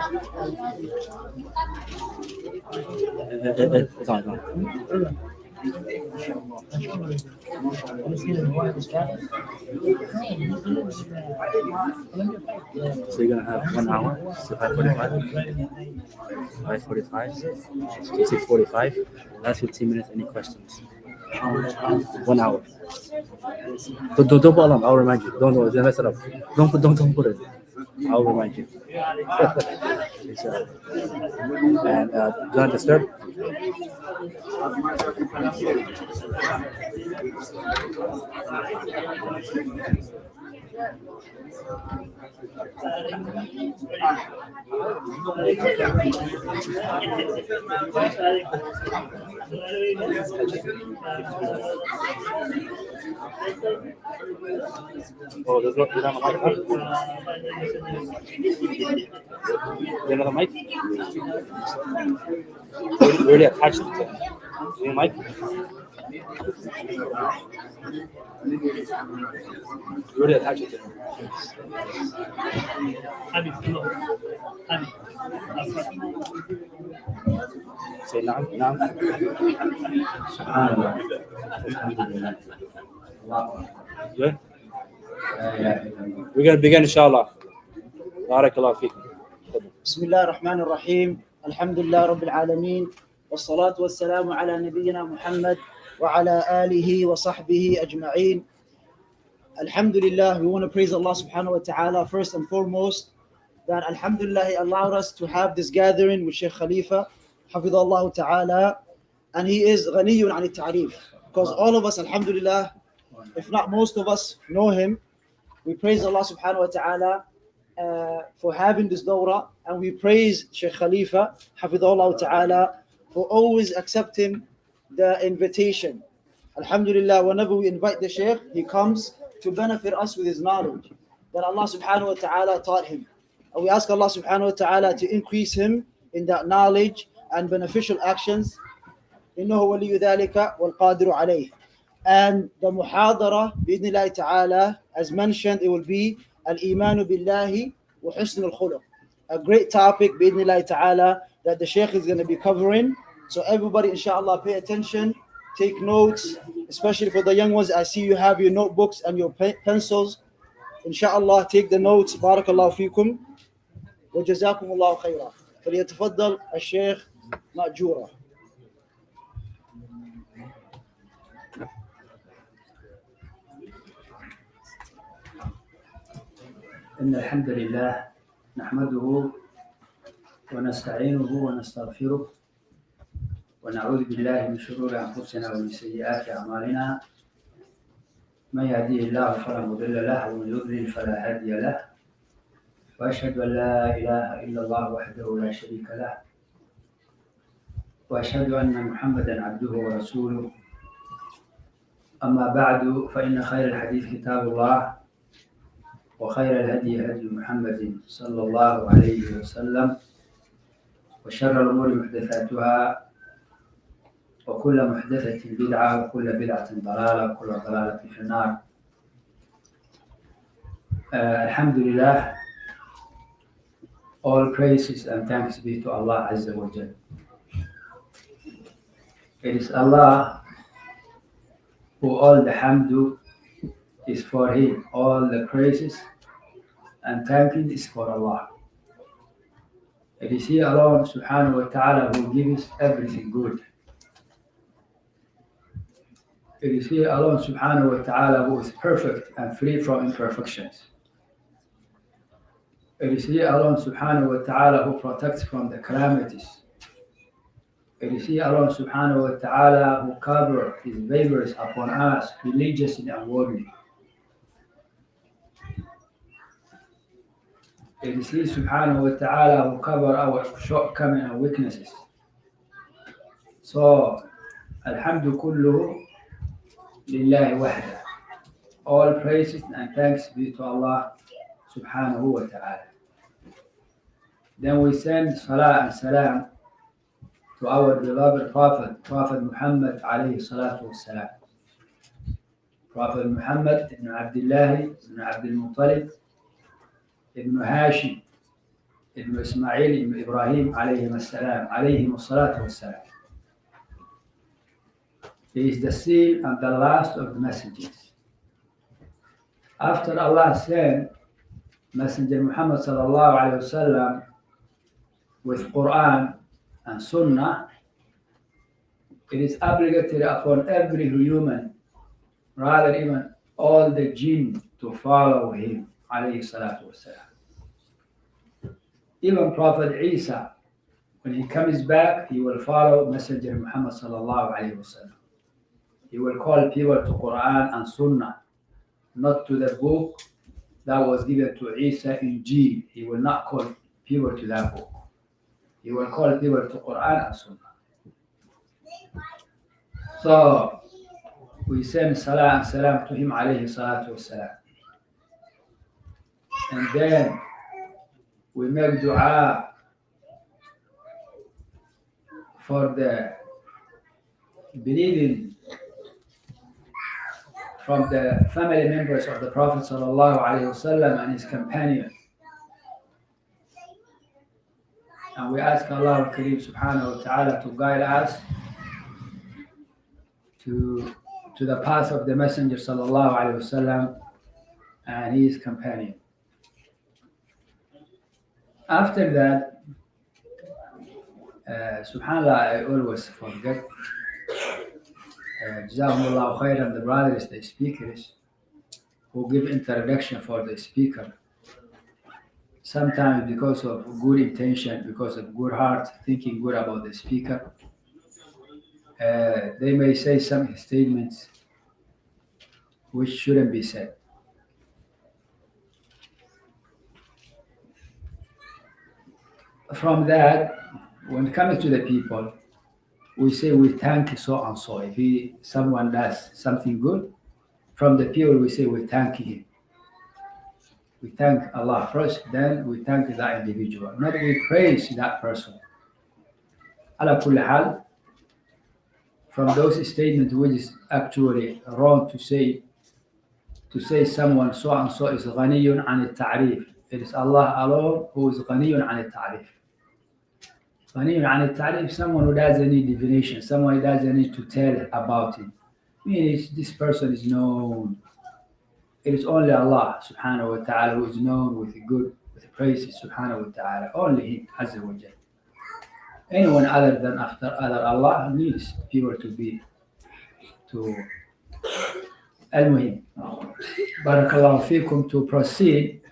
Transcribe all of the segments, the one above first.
It's on. So you're gonna have 1 hour, so 5:45, 6:45. Last 15 minutes. Any questions? 1 hour. Don't put alarm. I'll remind you. Don't mess it up. Don't put it. I'll remind you. And do not disturb. Oh, there's no mic. Another mic? Really attached to it. Your mic? Really attached to it. Say now. Good. We're going to begin, inshallah. Barakallahu feekum. بسم الله الرحمن الرحيم الحمد لله رب العالمين والصلاة والسلام على نبينا محمد وعلى آله وصحبه أجمعين. Alhamdulillah, we want to praise Allah subhanahu wa ta'ala first and foremost that Alhamdulillah He allowed us to have this gathering with Sheikh Khalifa Hafidhullah ta'ala, and he is ghaniyun an al-ta'rif, because all of us, Alhamdulillah, if not most of us, know him. We praise Allah subhanahu wa ta'ala for having this dawrah, and we praise Sheikh Khalifa Hafidhullah ta'ala for always accepting the invitation. Alhamdulillah, whenever we invite the Sheikh, he comes to benefit us with his knowledge that Allah subhanahu wa ta'ala taught him. And we ask Allah subhanahu wa ta'ala to increase him in that knowledge and beneficial actions. إنه ولي ذلك والقادر عليه. And the muhadara, bi'idhnillahi ta'ala, as mentioned, it will be al-imanu billahi wa husn al-khuluq. A great topic, bi'idhnillahi ta'ala, that the Sheikh is going to be covering. So everybody, inshallah, pay attention, take notes, especially for the young ones. I see you have your notebooks and your pencils. Inshallah, take the notes. Barakallahu feekum. Wa jazakumullahu khayra. فليتفضل الشيخ مأجورا. إن الحمد لله نحمده ونستعينه ونستغفره ونعوذ بالله من شرور أنفسنا ومن سيئات أعمالنا. من يهديه الله فلا مضل له ومن يضلل فلا هادي له. وأشهد أن لا إله إلا الله وحده لا شريك له. وأشهد أن محمدا عبده ورسوله. أما بعد فإن خير الحديث كتاب الله وخير الهدي هدي محمد صلى الله عليه وسلم وشر الأمور محدثاتها وكل محدثة بدعة وكل بدعة ضلالة وكل ضلالة في النار. Alhamdulillah, all praises and thanks be to Allah Azza wa Jal. It is Allah who all the hamdu is for Him, all the praises and thanking is for Allah. It is He alone, subhanahu wa ta'ala, who gives everything good. It is He alone, subhanahu wa ta'ala, who is perfect and free from imperfections. It is He alone, subhanahu wa ta'ala, who protects from the calamities. It is He alone, subhanahu wa ta'ala, who covers His favors upon us, religiously and worldly. It is He, subhanahu wa ta'ala, who covers our shortcomings and weaknesses. So, alhamdu kulluhu lillahi wahda. All praises and thanks be to Allah, subhanahu wa ta'ala. Then we send salah and salam to our beloved Prophet Muhammad alayhi salatu wassalam. Prophet Muhammad ibn Abdullah ibn Abdul Muttalib ibn Hashim ibn Ismail ibn Ibrahim alayhim as-salatu was-salam. He is the seal and the last of the messengers. After Allah sent Messenger Muhammad sallallahu alayhi wasallam with Quran and Sunnah, it is obligatory upon every human, rather even all the jinn, to follow him alayhi salatu wasalam. Even Prophet Isa, when he comes back, he will follow Messenger Muhammad sallallahu alayhi wasallam. He will call people to Quran and Sunnah, not to the book that was given to Isa in Injil. He will not call people to that book. He will call people to Quran and Sunnah. So we send salam and salam to him alayhi salatu wasalam. And then we make dua for the believing from the family members of the Prophet sallallahu alaihi wasallam and his companion. And we ask Allah al-Kareem subhanahu wa ta'ala to guide us to the path of the Messenger sallallahu alaihi wasallam and his companion. After that, subhanallah, I always forget. Jazakumullahu khairan, the brothers, the speakers who give introduction for the speaker. Sometimes because of good intention, because of good heart, thinking good about the speaker, they may say some statements which shouldn't be said. From that, when it comes to the people, we say we thank so and so. If someone does something good, from the people we say we thank him. We thank Allah first, then we thank that individual. Not we praise that person. Ala kulli hal, from those statements which is actually wrong to say someone so and so is ghaniyun an al-ta'rif. It is Allah alone who is ghaniyun an al-ta'rif. Ghaniyun an al-ta'rif, someone who doesn't need divination, someone who doesn't need to tell about it. Meaning this person is known. It is only Allah subhanahu wa ta'ala who is known with with praises subhanahu wa ta'ala. Only Him, Azza wa Jal. Anyone other than other Allah needs people to Al-Muhim. Barakallahu feekum. To proceed,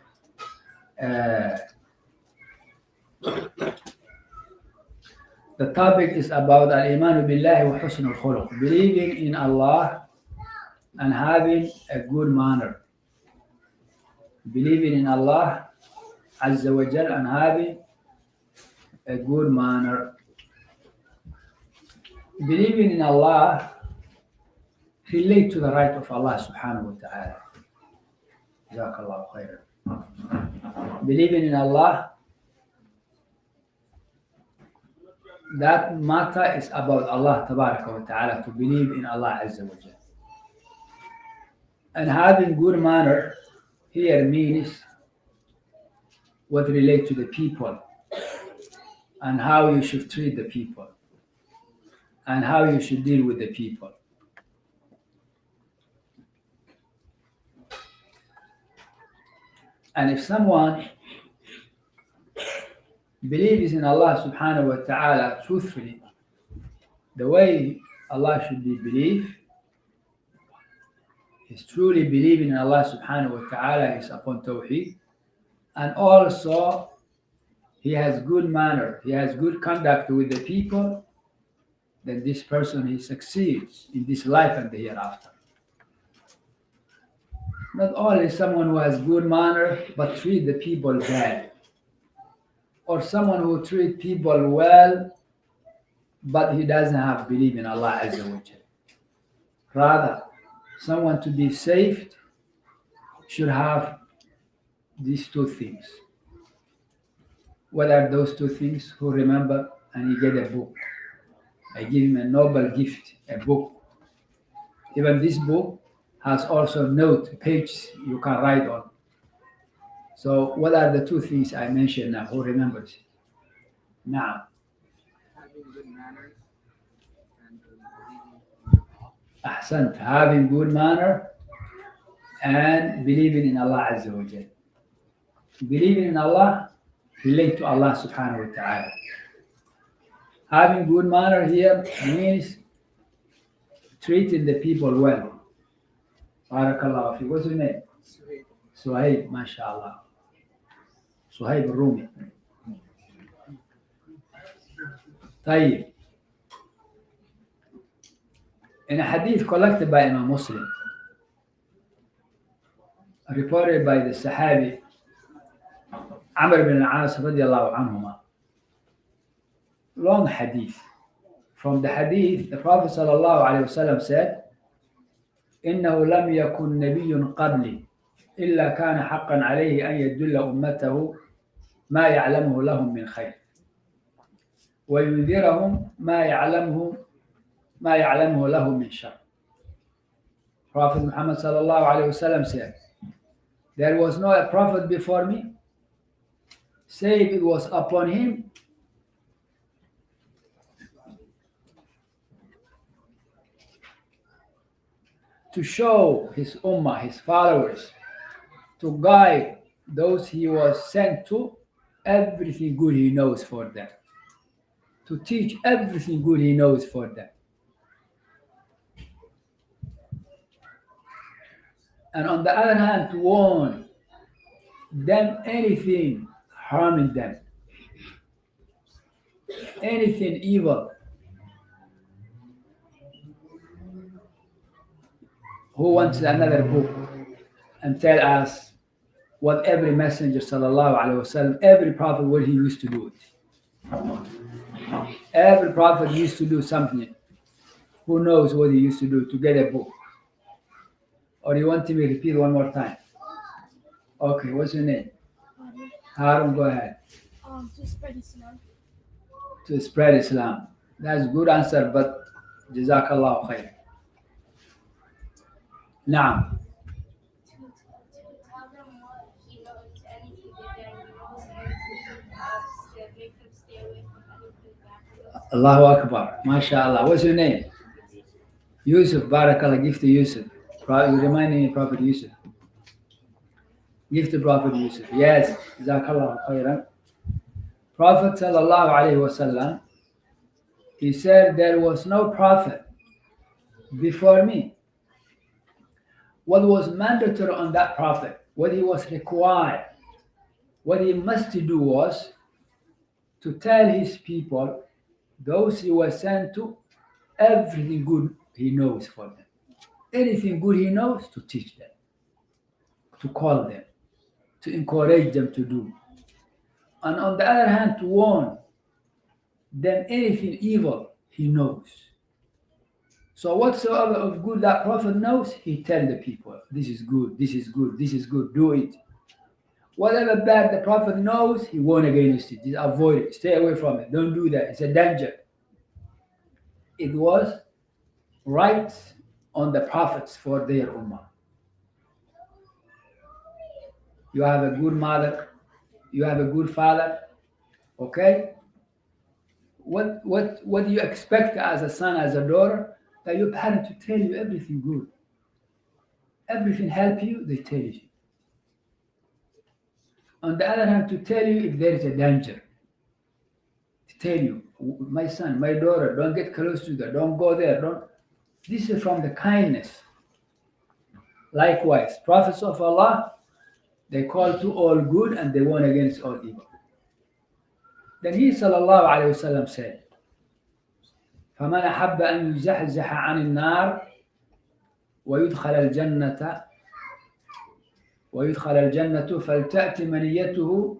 the topic is about al-iman billahi wa husn al-khuluq, believing in Allah and having a good manner. Believing in Allah Azza wa Jal and having a good manner. Believing in Allah relate to the right of Allah subhanahu wa ta'ala. Jazakallahu khairan. Believing in Allah, that matter is about Allah tabaraka wa ta'ala, to believe in Allah Azza wa Jal. And having good manner here means what relate to the people and how you should treat the people and how you should deal with the people. And if someone believes in Allah subhanahu wa ta'ala truthfully, the way Allah should be believed, is truly believing in Allah subhanahu wa ta'ala is upon tawheed, and also he has good manner, he has good conduct with the people, then this person, he succeeds in this life and the hereafter. Not only someone who has good manner but treat the people bad, or someone who treat people well but he doesn't have belief in Allah Azza wa Jal. Rather, someone to be saved should have these two things. What are those two things? Who remember? And he get a book. I give him a noble gift, a book. Even this book has also note, pages you can write on. So what are the two things I mentioned now? Who remembers? Now, Having good manners and Ahsant, having good manner and believing in Allah Azza wa Jal. Believing in Allah, relate to Allah subhanahu wa ta'ala. Having good manner here means treating the people well. Barakallahu fi. What's your name? Suhaib, mashallah. Suhaib al-Rumi. طيب. In a hadith collected by Imam Muslim, reported by the Sahabi Amr ibn al-As radiallahu anhuma. Long hadith. From the hadith, the Prophet sallallahu alayhi wasallam said, إنه لم يكن نبي قبلي إلا كان حقا عليه أن يدل أمته ما يعلمه لهم من خير وينذرهم ما يعلمه له من شر. Prophet Muhammad sallallahu alayhi wasallam said, there was no a prophet before me, save it was upon him to show his ummah, his followers, to guide those he was sent to, everything good he knows for them. To teach everything good he knows for them. And on the other hand, to warn them anything harming them, anything evil. Who wants another book and tell us what every messenger sallallahu alaihi wasallam, every prophet, what he used to do it? Every prophet used to do something. Who knows what he used to do to get a book? Or you want me to repeat one more time? Okay, what's your name? Harun, go ahead. To spread Islam. To spread Islam. That's a good answer, but Jazakallah khair. Naam. To tell them what he knows, anything that they know, and to make them stay away from anything bad. Allahu Akbar. MashaAllah. What's your name? Yusuf. Barakallah. Give to Yusuf. You remind me of Prophet Yusuf. Give to Prophet Yusuf. Yes. Jazakallah khairan. Prophet sallallahu alayhi wasallam, he said there was no prophet before me. What was mandatory on that prophet, what he was required, what he must do was to tell his people, those he was sent to, everything good he knows for them. Anything good he knows, to teach them, to call them, to encourage them to do. And on the other hand, to warn them anything evil he knows. So whatsoever of good that prophet knows, he tell the people, this is good, this is good, this is good, do it. Whatever bad the prophet knows, he warn against it. Just avoid it, stay away from it, don't do that, it's a danger. It was right on the prophets for their ummah. You have a good mother, you have a good father, okay? What do you expect as a son, as a daughter? That your parent to tell you everything good. Everything help you, they tell you. On the other hand, to tell you if there is a danger. To tell you, my son, my daughter, don't get close to that, don't go there, don't. This is from the kindness. Likewise, prophets of Allah, they call to all good and they warn against all evil. Then he sallallahu alayhi wasallam said, فَمَنْ أَحَبَّ أَنْ يُزَحْزَحَ عَنِ النَّارِ وَيُدْخَلَ الْجَنَّةُ فَلْتَأْتِ مَنِيَّتُهُ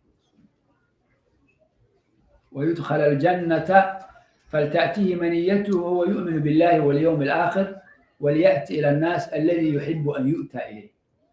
ويدخل الجنة فلتأتيه منيته وهو يؤمن بالله واليوم الآخر وليأتي إلى الناس الذي يحب أن يؤتى إليه.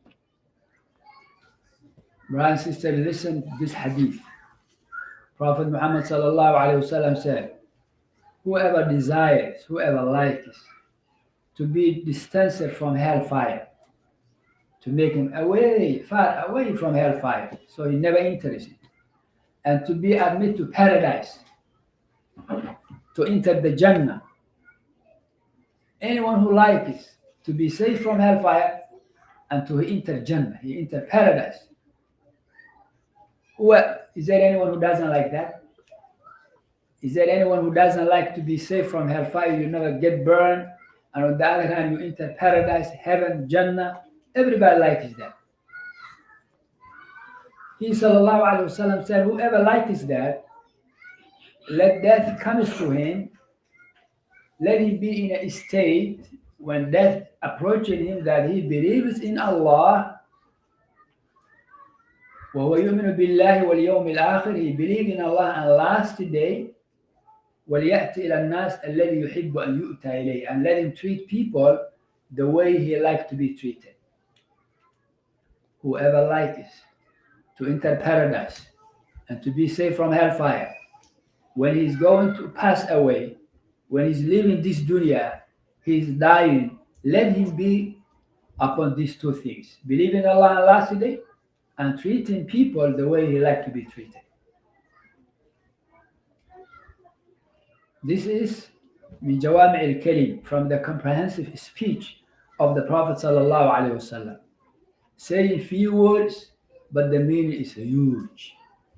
Brothers and sisters, listen to this hadith. Prophet Muhammad sallallahu alayhi wasallam said, whoever desires, whoever likes to be distanced from hellfire, to make him far away from hellfire, so he never enters it, and to be admitted to paradise, to enter the Jannah. Anyone who likes to be safe from hellfire and to enter Jannah, he enter paradise. Well, is there anyone who doesn't like that? Is there anyone who doesn't like to be safe from hellfire? You never get burned, and on the other hand, you enter paradise, heaven, Jannah. Everybody likes that. He sallallahu alaihi wasallam said, whoever likes that, let death comes to him, let him be in a state when death approaches him that he believes in Allah, وهو يؤمن بالله واليوم الآخر, he believes in Allah and last day, وليأتي إلى الناس الذي يحب أن يؤتى إليه, and let him treat people the way he likes to be treated. Whoever likes to enter paradise and to be safe from hellfire, when he's going to pass away, when he's leaving this dunya, he's dying, let him be upon these two things: believe in Allah and last day, and treating people the way he likes to be treated. This is min jawami' al-kalim, from the comprehensive speech of the Prophet sallallahu alaihi wasallam, saying few words, but the meaning is huge.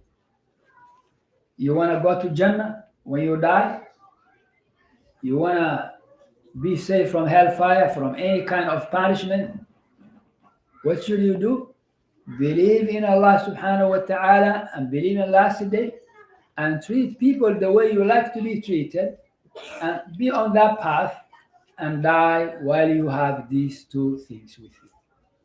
You want to go to Jannah when you die? You want to be safe from hellfire, from any kind of punishment? What should you do? Believe in Allah subhanahu wa ta'ala and believe in last day, and treat people the way you like to be treated, and be on that path and die while you have these two things with you.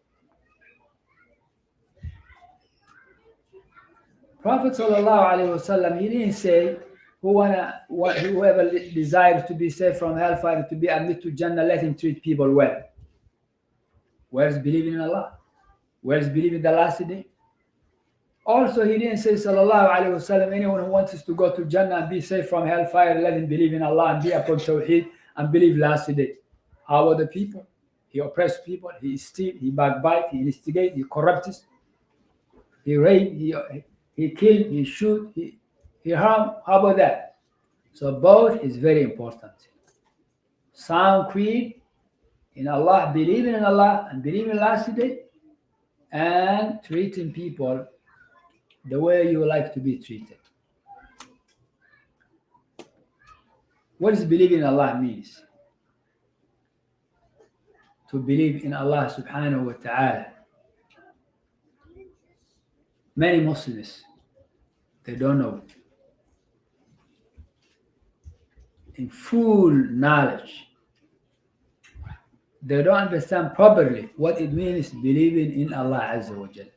Prophet sallallahu alaihi wasallam, he didn't say whoever desires to be safe from hellfire, to be admitted to Jannah, let him treat people well. Where's believing in Allah? Where's believing the last day? Also, he didn't say sallallahu alaihi wasallam, anyone who wants us to go to Jannah and be safe from hellfire, let him believe in Allah and be upon Tawheed and believe last day. How are the people? He oppresses people, he steals, he backbites, he instigates, he corrupts, he rapes, he kills, he shoots, he harms. How about that? So both is very important. Sound creed in Allah, believing in Allah and believing in last day, and treating people the way you like to be treated. What does believing in Allah means? To believe in Allah subhanahu wa ta'ala. Many Muslims, they don't know. In full knowledge, they don't understand properly what it means believing in Allah Azza wa Jalla.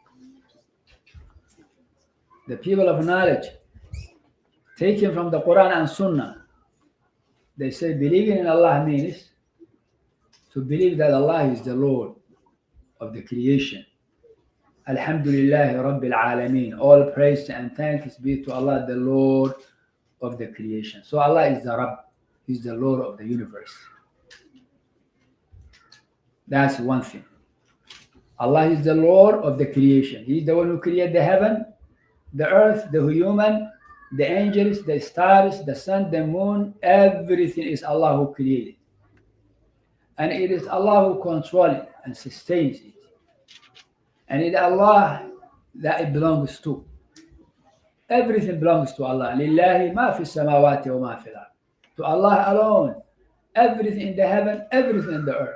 The people of knowledge, taken from the Quran and Sunnah, they say believing in Allah means to believe that Allah is the Lord of the creation. Alhamdulillah Rabbil Alameen. All praise and thanks be to Allah, the Lord of the creation. So Allah is the Rabb. He's the Lord of the universe. That's one thing. Allah is the Lord of the creation. He's the one who created the heaven, the earth, the human, the angels, the stars, the sun, the moon. Everything is Allah who created. And it is Allah who controls it and sustains it. And it is Allah that it belongs to. Everything belongs to Allah. Lillahi ma fi samawati wa ma fil ard. To Allah alone. Everything in the heaven, everything in the earth.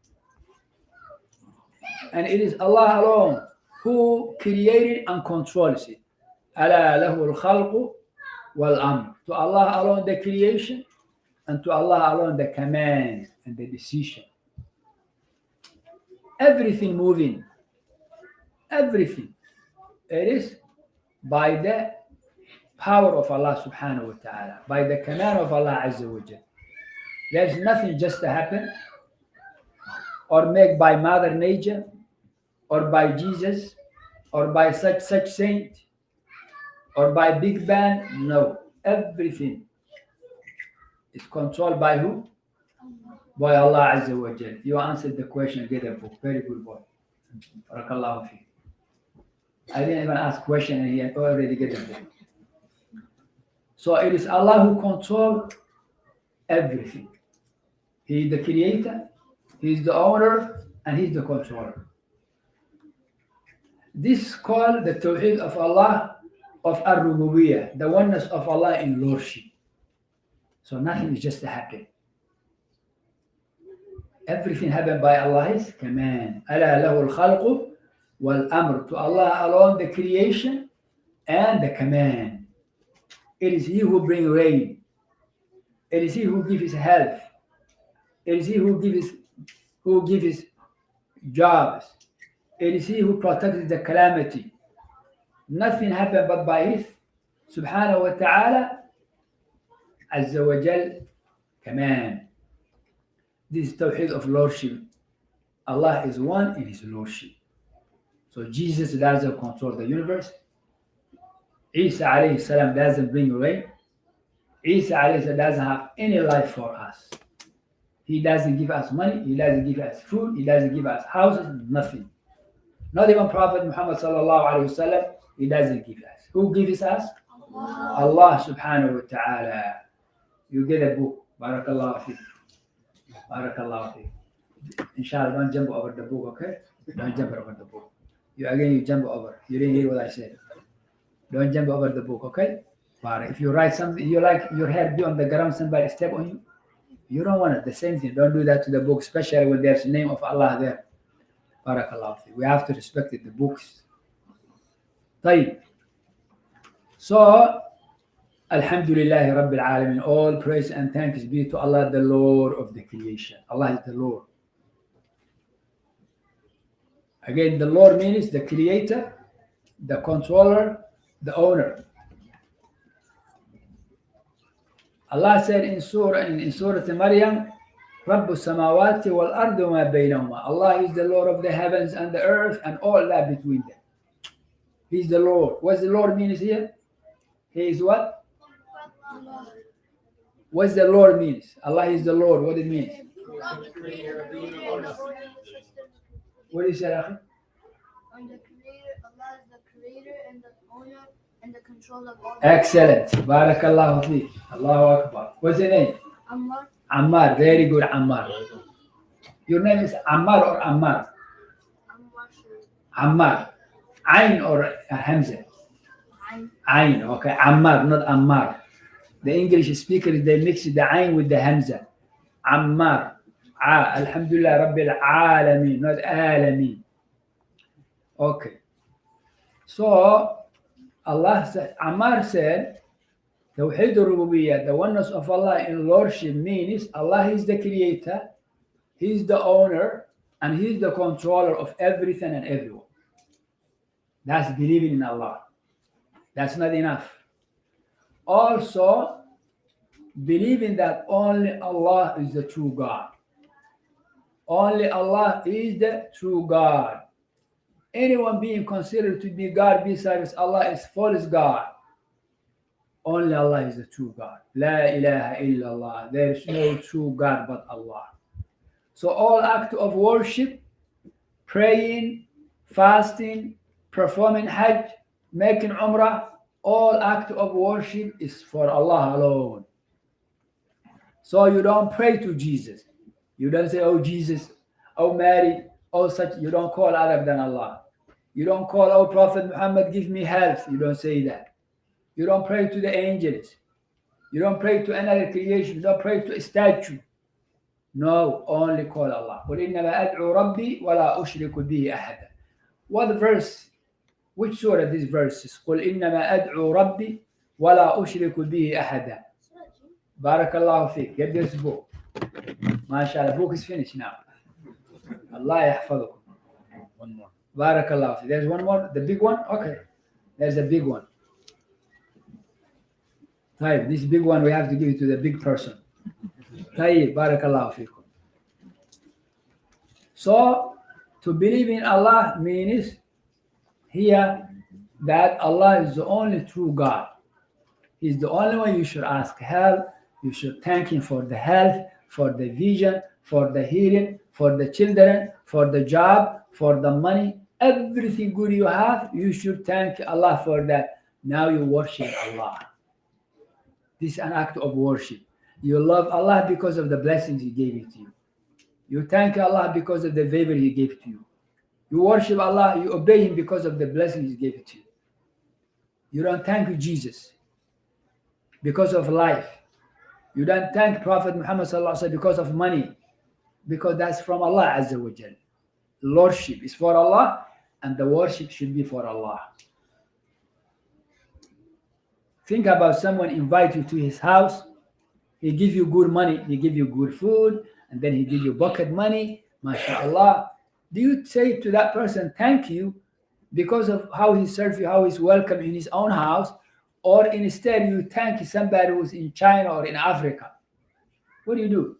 And it is Allah alone who created and controls it. Ala lahu al-khalqu wal-amr. To Allah alone the creation, and to Allah alone the command and the decision. Everything moving, everything, it is by the power of Allah subhanahu wa ta'ala, by the command of Allah Azza wa Jal. There's nothing just to happen or made by Mother Nature or by Jesus or by such saint or by Big Bang. No, everything is controlled by who? By Allah Azza wa Jal. You answered the question, get a book. Very good boy. Barakallahu fi. I didn't even ask question and he had already get the book. So it is Allah who controls everything. He is the creator, He is the owner, and He is the controller. This is called the Tawheed of Allah, of Ar-Rububiyyah, the oneness of Allah in Lordship. So nothing is just happening. Everything happened by Allah's command. أَلَا لَهُ الْخَلْقُ وَالْأَمْرُ. To Allah alone the creation and the command. It is He who brings rain. It is He who gives health. It is He who gives jobs. It is He who protects the calamity. Nothing happened but by His subhanahu wa ta'ala azza wa jal command. This is Tawheed of Lordship. Allah is one in His Lordship. So Jesus doesn't control the universe. Isa alayhi salam doesn't bring rain. Isa alayhi salam doesn't have any life for us. He doesn't give us money. He doesn't give us food. He doesn't give us houses. Nothing. Not even Prophet Muhammad sallallahu alayhi wasallam. He doesn't give us. Who gives us? Allah subhanahu wa ta'ala. You get a book. Barakallahu fiqh. Barakallahu fiqh. Inshallah, don't jump over the book, okay? Don't jump over the book. You jump over. You didn't hear what I said. Don't jump over the book, okay? But if you write something, you like your head be on the ground, somebody step on you. You don't want it. The same thing. Don't do that to the book, especially when there's the name of Allah there. Barakallahu fiqh. We have to respect it, the books. طيب. So, Alhamdulillah Rabbil Alameen. All praise and thanks be to Allah, the Lord of the creation. Allah is the Lord. Again, the Lord means the creator, the controller, the owner. Allah said in Surah Maryam, Rabbu samawati wal ardu ma baynahuma. Allah is the Lord of the heavens and the earth and all that between them. He's the Lord. What's the Lord means here? He is what? What's the Lord means? Allah is the Lord. What it means? What is it, Akhi? Allah is the creator and the owner and the controller of all. Excellent. Barakallahu fi. Allahu Akbar. What's your name? Ammar. Ammar. Very good, Ammar. Your name is Ammar or Ammar? Ammar. Ain or Hamza? Ain. Okay. Ammar, not Ammar. The English speakers, they mix the Ain with the Hamza. Ammar. Alhamdulillah Rabbil Alameen, not Alameen. Okay. So, Allah said, Ammar said, Tawheed al-Rububiyyah, the oneness of Allah in Lordship means Allah is the creator, He is the owner, and He is the controller of everything and everyone. That's believing in Allah. That's not enough. Also, believing that only Allah is the true God. Only Allah is the true God. Anyone being considered to be God besides Allah is false God. Only Allah is the true God. La ilaha illallah. There is no true God but Allah. So all act of worship, praying, fasting, performing Hajj, making Umrah, all act of worship is for Allah alone. So you don't pray to Jesus. You don't say, oh Jesus, oh Mary, oh such. You don't call other than Allah. You don't call, oh Prophet Muhammad, give me health. You don't say that. You don't pray to the angels. You don't pray to another creation. You don't pray to a statue. No, only call Allah. قُلْ إِنَّمَا أَدْعُو رَبِّي وَلَا أُشْرِكُ بِهِ أَحَدًا. What verse? Which surah this verse is? قُلْ إِنَّمَا أَدْعُو رَبِّي وَلَا أُشْرِكُ بِهِ أَحَدًا. Barakallahu fiqh. Get this book. MashaAllah, book is finished now. Allah yahfadukum. One more. Barakallahu fiqh. There's one more? The big one? Okay. There's a big one. Right, this big one we have to give it to the big person. Tayyib, barakallahu fikum. So, to believe in Allah means here that Allah is the only true God. He's the only one you should ask help. You should thank Him for the health, for the vision, for the healing, for the children, for the job, for the money, everything good you have, you should thank Allah for that. Now you worship Allah. This is an act of worship. You love Allah because of the blessings He gave it to you. You thank Allah because of the favor He gave to you. You worship Allah, you obey Him because of the blessings He gave it to you. You don't thank Jesus because of life. You don't thank Prophet Muhammad because of money, because that's from Allah Azza wa Jal. Lordship is for Allah, and the worship should be for Allah. Think about someone invite you to his house. He give you good money, he give you good food, and then he give you bucket money. MashaAllah. Do you say to that person, thank you, because of how he served you, how he's welcome in his own house? Or instead you thank somebody who's in China or in Africa? What do you do?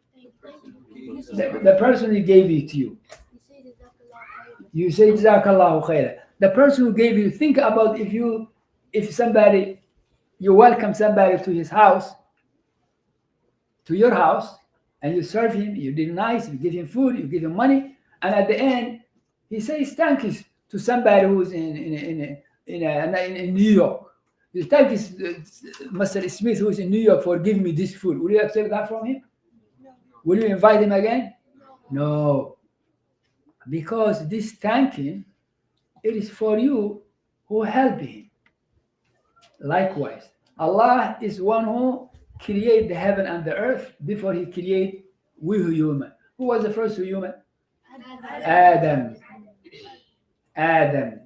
The person who gave it to you. You say Jazakallahu khair. The person who gave you, think about if somebody, you welcome somebody to his house, to your house, and you serve him, you did nice, you give him food, you give him money, and at the end, he says thank you to somebody who's in New York. You thank Mr. Smith who's in New York for giving me this food. Will you accept that from him? No. Will you invite him again? No. Because this thanking, it is for you who help him. Likewise, Allah is one who created the heaven and the earth before He created we human. Who was the first human? Adam. Adam.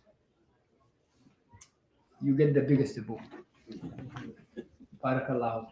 You get the biggest book. Barakallahu.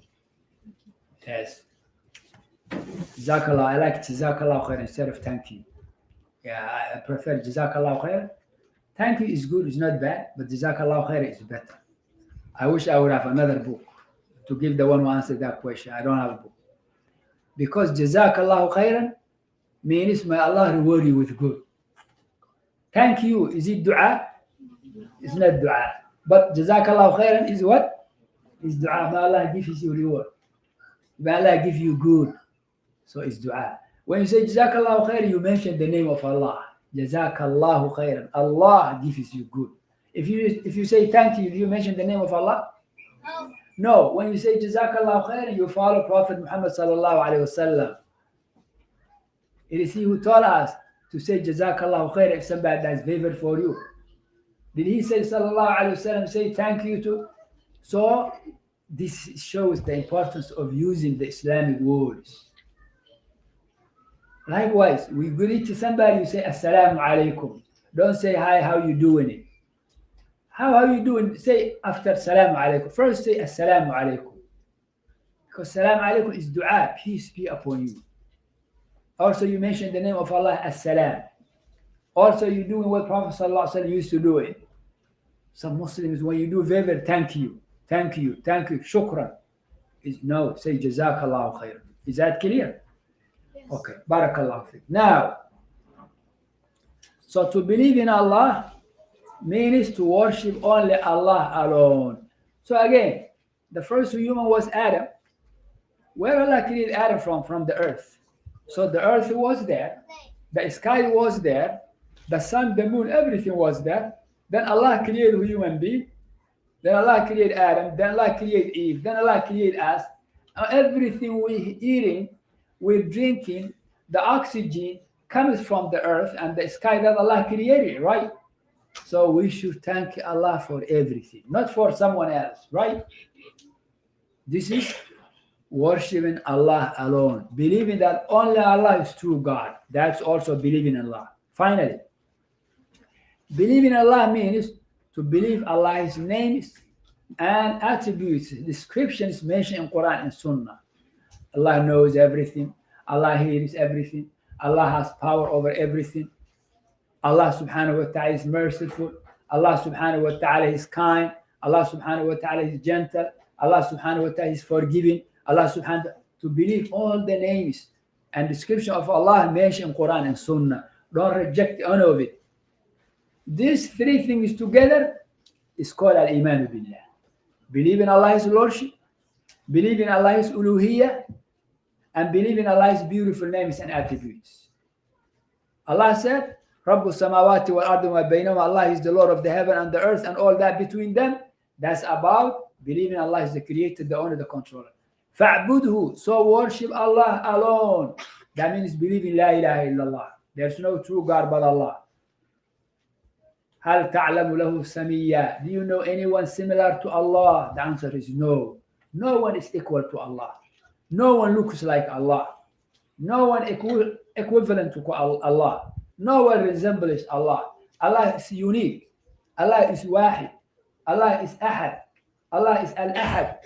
Yes. Jazakallah. I like Jazakallah khair instead of thank you. Yeah, I prefer Jazakallah khair. Thank you is good, it's not bad, but Jazakallah khair is better. I wish I would have another book to give the one who answered that question. I don't have a book. Because Jazakallah khairan means may Allah reward you with good. Thank you, is it dua? It's not dua. But Jazakallah khairan is what? Is dua. May Allah give you reward. May Allah give you good. So it's dua. When you say Jazakallah khairan, you mention the name of Allah. Jazakallahu khairan. Allah gives you good. If you say thank you, do you mention the name of Allah? No. No. When you say Jazakallahu khairan, you follow Prophet Muhammad sallallahu alaihi wasallam. It is he who taught us to say Jazakallahu khairan if somebody does favor for you. Did he say sallallahu alaihi wasallam say thank you to? So this shows the importance of using the Islamic words. Likewise, we greet to somebody, you say assalamu alaikum. Don't say hi, how you doing it? How are you doing? Say after salamu alaikum. First say assalamu alaikum. Because salamu alaikum is dua, peace be upon you. Also you mention the name of Allah as-salam. Also you doing what Prophet sallallahu alaihi wasallam used to do it. Some Muslims, when you do favor, thank you, shukran. No, say jazakallahu khair. Is that clear? Yes. Okay, barakallahu fiqh. Now, so to believe in Allah means to worship only Allah alone. So again, the first human was Adam. Where Allah created Adam from? From the earth. So the earth was there, the sky was there, the sun, the moon, everything was there. Then Allah created human being. Then Allah created Adam. Then Allah created Eve. Then Allah created us. Everything we're eating, we're drinking, the oxygen comes from the earth and the sky that Allah created, right? So we should thank Allah for everything, not for someone else, right? This is worshiping Allah alone. Believing that only Allah is true God. That's also believing in Allah. Finally, believing in Allah means to believe Allah's names and attributes, descriptions mentioned in Quran and Sunnah. Allah knows everything. Allah hears everything. Allah has power over everything. Allah subhanahu wa ta'ala is merciful. Allah subhanahu wa ta'ala is kind. Allah subhanahu wa ta'ala is gentle. Allah subhanahu wa ta'ala is forgiving. Allah subhanahu wa ta'ala, to believe all the names and description of Allah mentioned in Quran and Sunnah. Don't reject any of it. These three things together is called al-iman billah. Believe in Allah's lordship, believe in Allah's uluhiyyah, and believe in Allah's beautiful names and attributes. Allah said, Rabbu samawati wal ardi wa baynahuma, Allah is the Lord of the heaven and the earth and all that between them. That's about believing Allah is the creator, the owner, the controller. Fa'budhu, so worship Allah alone. That means believe in La ilaha illallah. There's no true God but Allah. Hal ta'lamu lahu samiyya. Do you know anyone similar to Allah? The answer is no. No one is equal to Allah. No one looks like Allah. No one equivalent to Allah. No one resembles Allah. Allah is unique. Allah is wahid. Allah is ahad. Allah is al-ahad.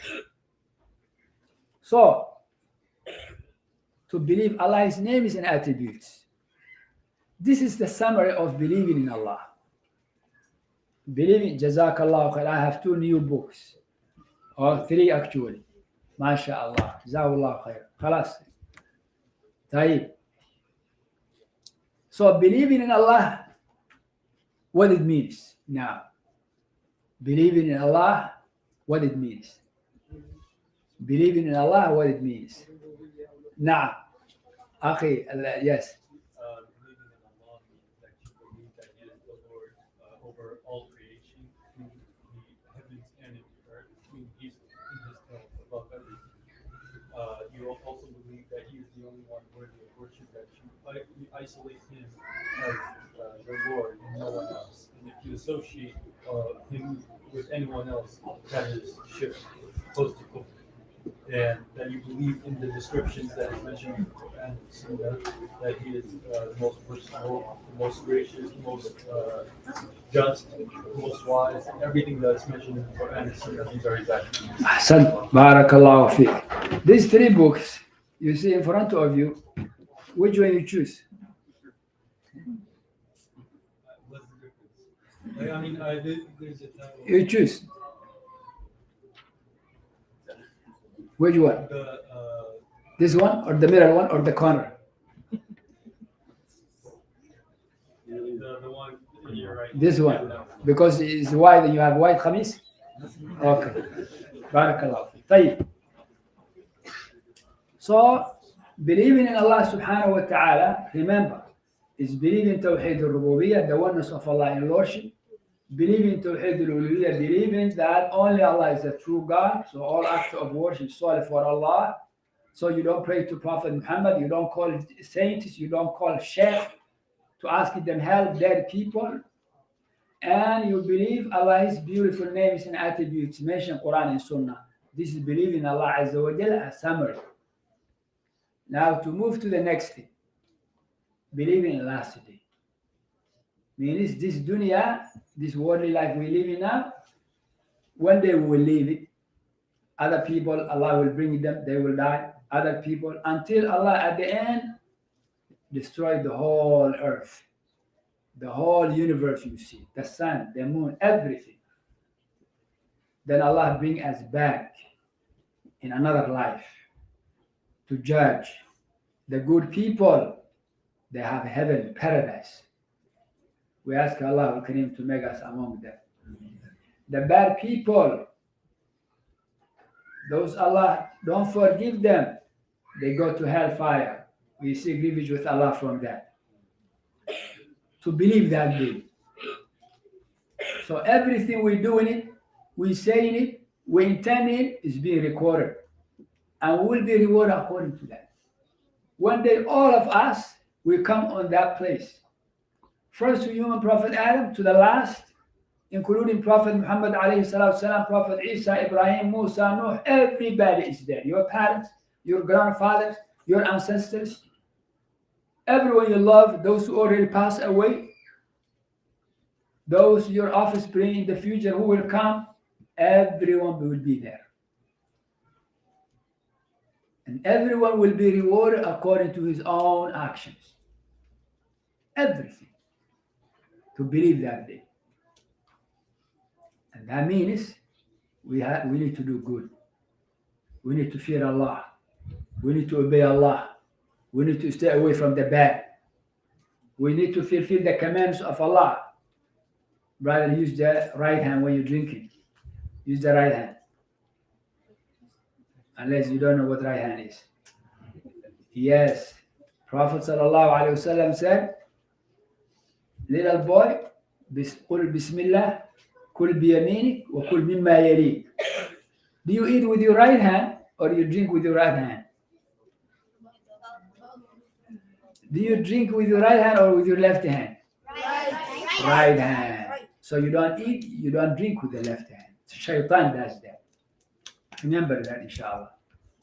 So, to believe Allah's names and attributes. This is the summary of believing in Allah. Believing, Jazakallah khair. I have 2 new books. Or 3 actually. MashaAllah. Jazakallah khair. Khalas. Taib. So believing in Allah, what it means now. Believing in Allah, what it means. Believing in Allah, what it means. Now, Akhi, yes. Believing in Allah means that you believe that He is the Lord over all creation, in the heavens and in the earth, in His throne above everything. You also believe that He is the only one worthy of worship, that you isolate Him as your Lord and no one else. And if you associate Him with anyone else, that is shirk, close to kufr. And that you believe in the descriptions that is mentioned in the Quran and Sunnah, that He is the most merciful, the most gracious, the most just, the most wise, everything that's mentioned in the Quran and Sunnah, these are His attributes. Ahsan, barakallahu fiqh. These 3 books you see in front of you, which one you choose? What's the difference? I mean, there's a title. You choose. Which one? This one or the middle one or the corner? The one in your right. This one. Because it's white and you have white khamis? Okay. Barakallah. Tayyib. So, believing in Allah subhanahu wa ta'ala, remember, is believing Tawheed al-Rububiyyah, the oneness of Allah in Lordship. Believing Tawheed al-Uluhiyyah, believing that only Allah is the true God. So all acts of worship is solely for Allah. So you don't pray to Prophet Muhammad, you don't call saints, you don't call sheikh to ask them help, dead people. And you believe Allah's beautiful names and attributes mentioned in Quran and Sunnah. This is believing Allah Azza wa Jalla, a summary. Now to move to the next thing. Believing in last day. Means this dunya, this worldly life we live in now, one day we will leave it. Other people, Allah will bring them, they will die. Other people, until Allah at the end destroy the whole earth, the whole universe you see, the sun, the moon, everything. Then Allah bring us back in another life to judge. The good people, they have heaven, paradise. We ask Allah al-Karim to make us among them. The bad people, those Allah don't forgive them, they go to hellfire. We seek refuge with Allah from that. To believe that day. So everything we do in it, we say in it, we intend it, is being recorded. And we will be rewarded according to that. One day all of us will come on that place. First to human Prophet Adam, to the last, including Prophet Muhammad alayhi salatu salam, Prophet Isa, Ibrahim, Musa, Nuh, everybody is there. Your parents, your grandfathers, your ancestors, everyone you love, those who already passed away, those your offspring in the future who will come, everyone will be there. And everyone will be rewarded according to his own actions. Everything. To believe that day. And that means we need to do good. We need to fear Allah. We need to obey Allah. We need to stay away from the bad. We need to fulfill the commands of Allah. Brother, use the right hand when you're drinking. Use the right hand. Unless you don't know what right hand is. Yes. Prophet sallallahu alaihi wasallam said, little boy, قل بسم الله, كل بيمينك وكل مما يليك. Do you eat with your right hand or you drink with your right hand? Do you drink with your right hand or with your left hand? Right hand. So you don't eat, you don't drink with the left hand. Shaitan does that. Remember that, inshallah.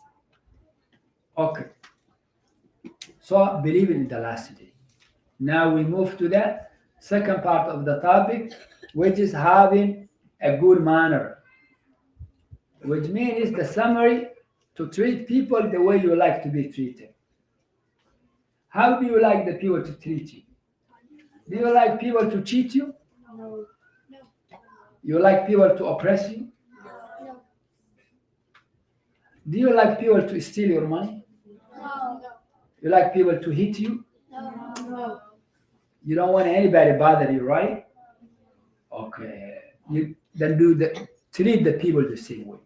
Okay. So believing in the last day. Now we move to the second part of the topic, which is having a good manner, which means the summary to treat people the way you like to be treated. How do you like the people to treat you? Do you like people to cheat you? No. You like people to oppress you? No. Do you like people to steal your money? No. You like people to hit you? No. You don't want anybody to bother you, right? Okay. You then treat the people the same way.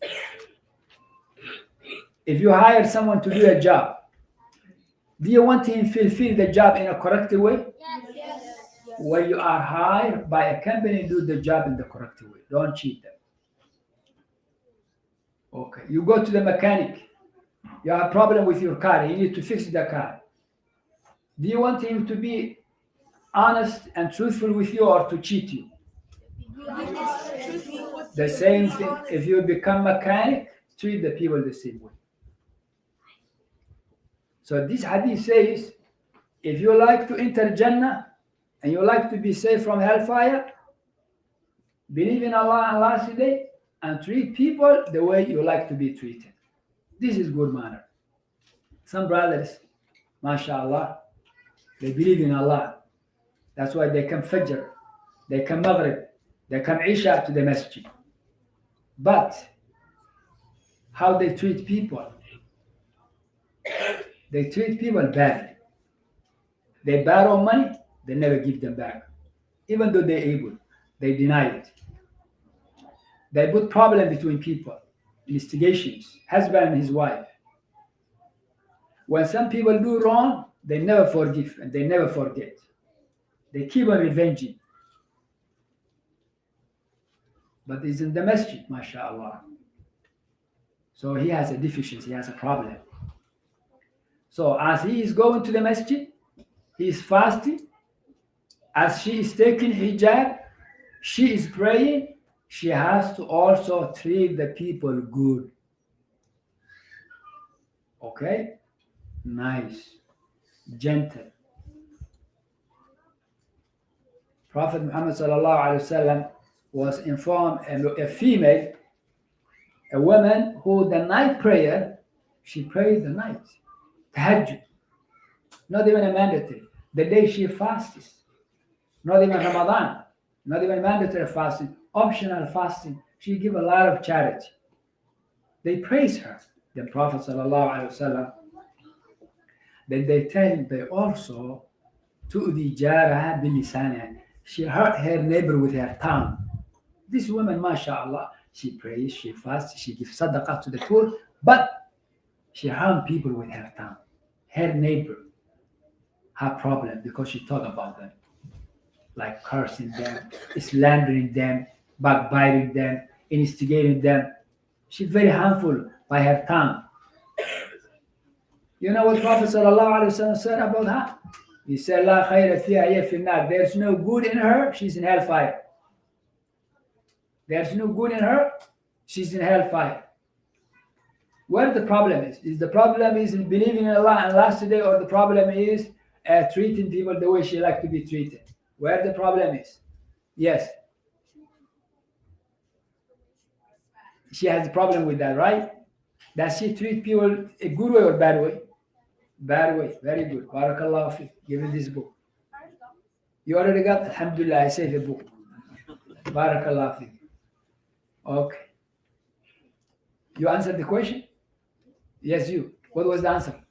If you hire someone to do a job, do you want him to fulfill the job in a correct way? Yes. When you are hired by a company, do the job in the correct way. Don't cheat them. Okay. You go to the mechanic. You have a problem with your car. You need to fix the car. Do you want him to be honest and truthful with you or to cheat you? The same thing. If you become mechanic, treat the people the same way. So this hadith says, if you like to enter Jannah and you like to be safe from hellfire, believe in Allah and last day and treat people the way you like to be treated. This is good manner. Some brothers, mashallah, they believe in Allah. That's why they come Fajr, they come Maghrib, they come Isha to the masjid. But how they treat people? They treat people badly. They borrow money, they never give them back. Even though they're able, they deny it. They put problem between people, instigations, husband and his wife. When some people do wrong, they never forgive and they never forget. They keep on revenging. But he's in the masjid, mashallah. So he has a deficiency, he has a problem. So as he is going to the masjid, he is fasting. As she is taking hijab, she is praying. She has to also treat the people good. Okay? Nice. Gentle. Prophet Muhammad sallallahu alaihi wasallam was informed a female, a woman who the night prayer, she prayed the night. Tahajjud. Not even a mandatory. The day she fasts. Not even Ramadan. Not even mandatory fasting. Optional fasting. She give a lot of charity. They praise her. The Prophet sallallahu alaihi wasallam. Then they tell him they also tu'di jaraha bilisaniha. She hurt her neighbor with her tongue. This woman, mashallah, she prays, she fasts, she gives sadaqah to the poor, but she harmed people with her tongue. Her neighbor had problem because she talked about them, like cursing them, slandering them, backbiting them, instigating them. She's very harmful by her tongue. You know what Prophet ﷺ said about her? He said, La khayra fiha hiya fi an-nar. There's no good in her, she's in hellfire. There's no good in her, she's in hellfire. Where the problem is? Is the problem is in believing in Allah and last day, or the problem is treating people the way she like to be treated? Where the problem is? Yes. She has a problem with that, right? Does she treat people a good way or bad way? Bad way. Very good. Barakallahu fi. Give me this book. You already got? Alhamdulillah, I saved the book. Barakallahu fi. Okay. You answered the question? Yes, you. What was the answer?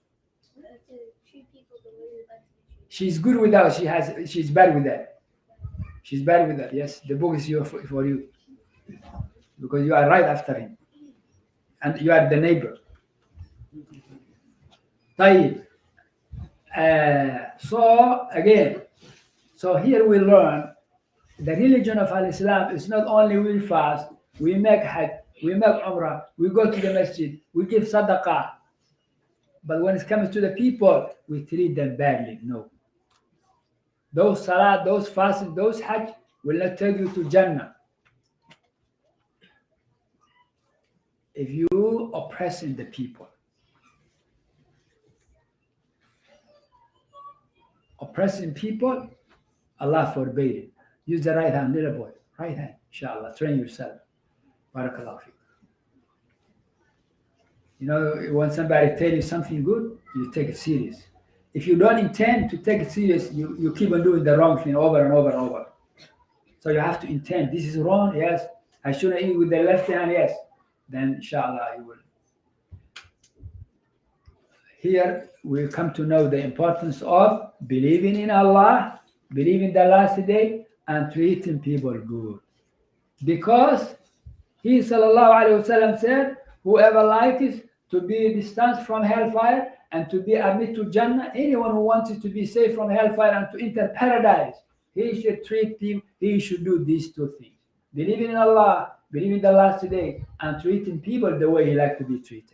She's good with that. She's bad with that. She's bad with that. Yes, the book is for you. Because you are right after him. And you are the neighbor. طيب. So again, so here we learn the religion of Al-Islam is not only we fast, we make Hajj, we make Umrah, we go to the masjid, we give sadaqah. But when it comes to the people, we treat them badly. No. Those salah, those fasting, those Hajj will not take you to Jannah. If you oppressing the people, oppressing people, Allah forbade it. Use the right hand, little boy. Right hand, inshallah. Train yourself. Barakallah fiqh. You know, when somebody tell you something good, you take it serious. If you don't intend to take it serious, you keep on doing the wrong thing over and over and over. So you have to intend. This is wrong, yes. I shouldn't eat with the left hand, yes. Then inshallah you will. Here we come to know the importance of believing in Allah, believing the last day, and treating people good. Because he sallallahu alayhi wasallam said, whoever likes to be distanced from hellfire and to be admitted to Jannah, anyone who wants to be safe from hellfire and to enter paradise, he should treat him, he should do these two things. Believing in Allah, believing the last day, and treating people the way he likes to be treated.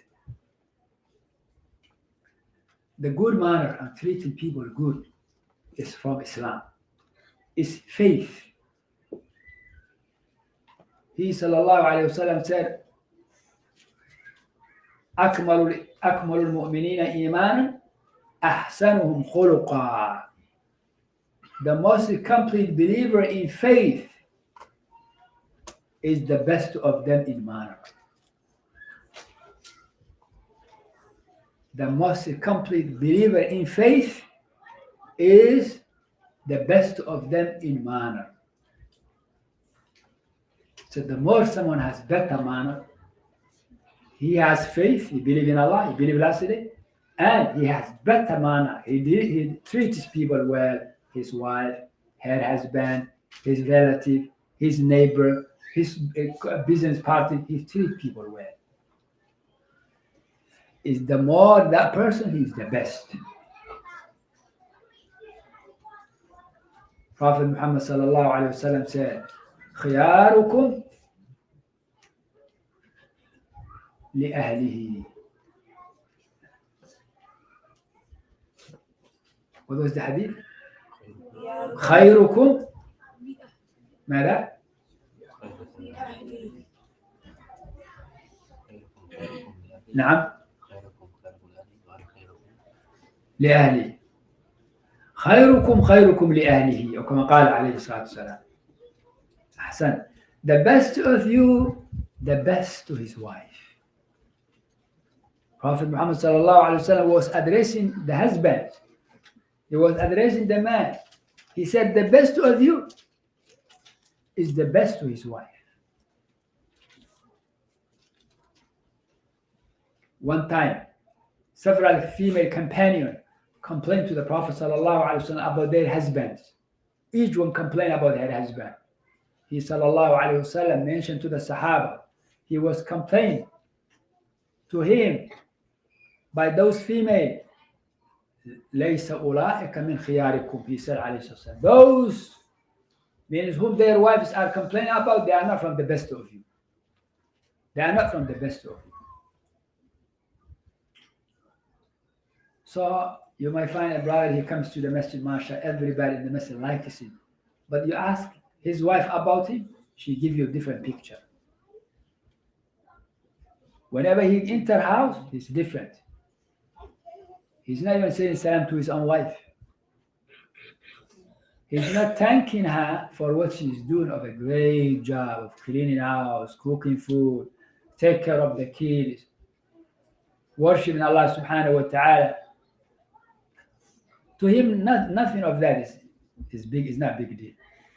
The good manner of treating people good is from Islam. It's faith. He sallallahu alayhi wasallam said, أكمل المؤمنين إيمانا أحسنهم خلقا. The most complete believer in faith is the best of them in manner. The most complete believer in faith is the best of them in manner. So the more someone has better manner, he has faith, he believes in Allah, he believes last day, and he has better manner. He treats people well, his wife, her husband, his relative, his neighbor, his business partner, he treats people well. Is the more that person, he is the best. Prophet Muhammad sallallahu alayhi wa sallam said, خياركم لأهله. What was the hadith? خيركم ماذا؟ نعم لأهله. خيركم خيركم لأهله أو كما قال عليه الصلاة والسلام. أحسن. The best of you, the best to his wife. Prophet Muhammad sallallahu alaihi wasallam was addressing the husband. He was addressing the man. He said, the best of you is the best to his wife. One time, several female companions complained to the Prophet sallallahu alaihi wasallam about their husbands. Each one complained about her husband. He sallallahu alaihi wasallam mentioned to the Sahaba, he was complaining to him by those female. ليس أولئك من خياركم. He said عليه الصلاة والسلام, those means whom their wives are complaining about, they are not from the best of you. They are not from the best of you. So you might find a brother, he comes to the masjid, mashallah, everybody in the masjid likes him. But you ask his wife about him, she gives you a different picture. Whenever he enters house, he's different. He's not even saying salam to his own wife. He's not thanking her for what she's doing of a great job of cleaning house, cooking food, take care of the kids, worshiping Allah subhanahu wa ta'ala. To him, nothing of that is big, is not big deal.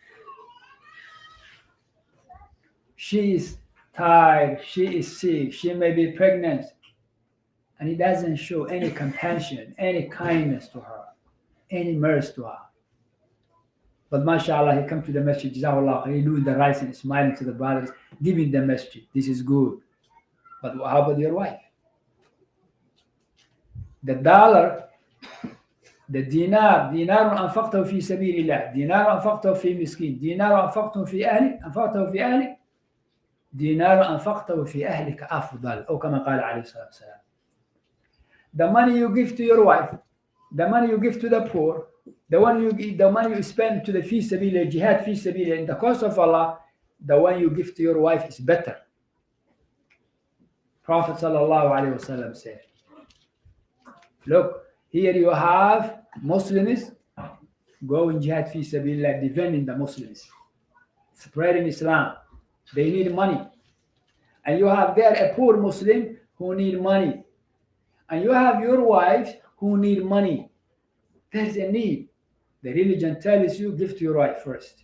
She is tired, she is sick, she may be pregnant, and he doesn't show any compassion, any kindness to her, any mercy to her. But mashallah, he comes to the masjid, Jazakallah, he doing the right thing, smiling to the brothers, giving the masjid. This is good. But how about your wife? The dollar, the dinar أنفقته في سبيل الله، دينار أنفقته في مسكين، دينار أنفقته في أهلي، دينار أنفقته في أهلك أفضل، أو كما قال عليه الصلاة والسلام. The money you give to your wife, the money you give to the poor, the money you spend to the fi sabilillah, jihad fi sabilillah, in the cause of Allah, the one you give to your wife is better. Prophet sallallahu alaihi wasallam said, look, here you have Muslims going jihad fi sabilillah, defending the Muslims, spreading Islam. They need money. And you have there a poor Muslim who need money. And you have your wives who need money. There's a need. The religion tells you give to your wife first.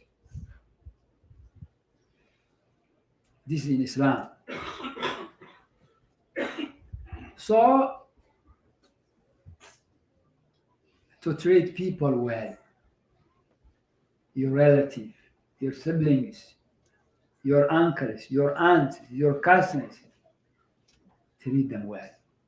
This is in Islam. So, to treat people well, your relative, your siblings, your uncles, your aunts, your cousins, treat them well.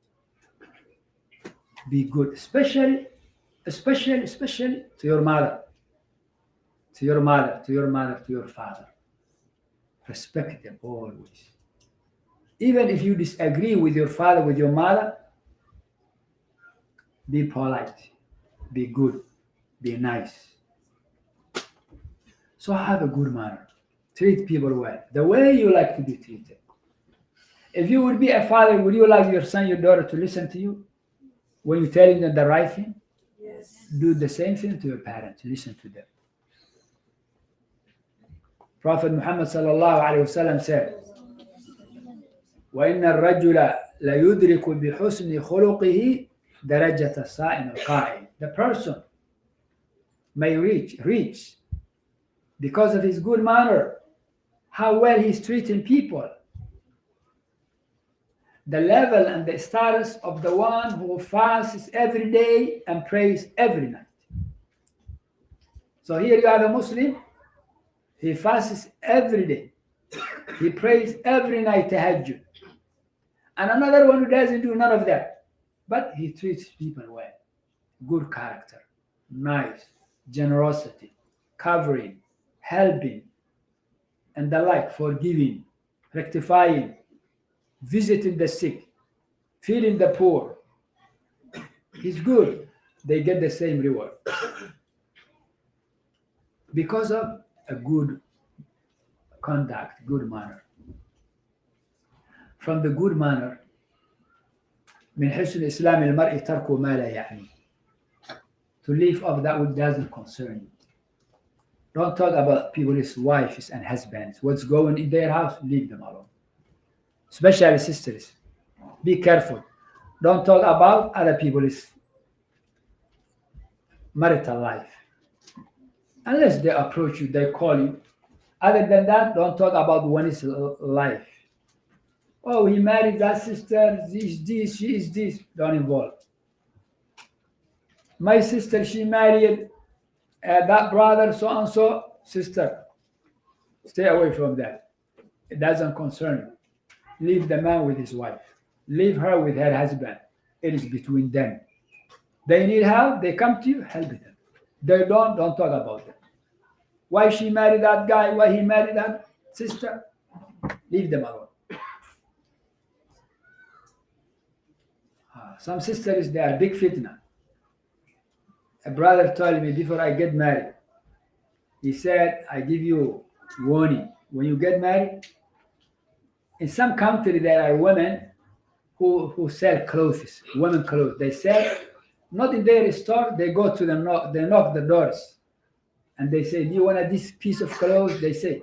Be good, especially to your mother, to your father. Respect them always. Even if you disagree with your father, with your mother, be polite, be good, be nice. So have a good manner. Treat people well, the way you like to be treated. If you would be a father, would you like your son, your daughter to listen to you when you're telling them the right thing? Yes. Do the same thing to your parents. Listen to them. Prophet Muhammad sallallahu alaihi wasallam said, وَإِنَّ الرَّجُلَ لَيُدْرِكُ بِحُسْنِ خُلُقِهِ دَرَجَةَ الصَّائِمِ الْقَائِمِ. The person may reach because of his good manner, how well he's treating people, the level and the status of the one who fasts every day and prays every night. So here you have a Muslim, he fasts every day, he prays every night tahajjud, and another one who doesn't do none of that, but he treats people well, good character, nice, generosity, covering, helping, and the like, forgiving, rectifying, visiting the sick, feeding the poor. He's good. They get the same reward because of a good conduct, good manner. From the good manner, من حسن إسلام المرء ترك ما لا يعني. To leave off that which doesn't concern you. Don't talk about people's wives and husbands. What's going in their house, leave them alone. Especially sisters. Be careful. Don't talk about other people's marital life. Unless they approach you, they call you. Other than that, don't talk about one's life. Oh, he married that sister, this, she is this. Don't involve. My sister, she married that brother, so-and-so, sister. Stay away from that. It doesn't concern you. Leave the man with his wife. Leave her with her husband. It is between them. They need help, they come to you, help them. They don't talk about them. Why she married that guy, why he married that sister, leave them alone. Some sisters, they are big fitna. A brother told me before I get married, he said, I give you warning. When you get married, in some country there are women who sell clothes, women clothes. They sell, not in their store, they go to they knock the doors. And they say, do you want this piece of clothes? They say.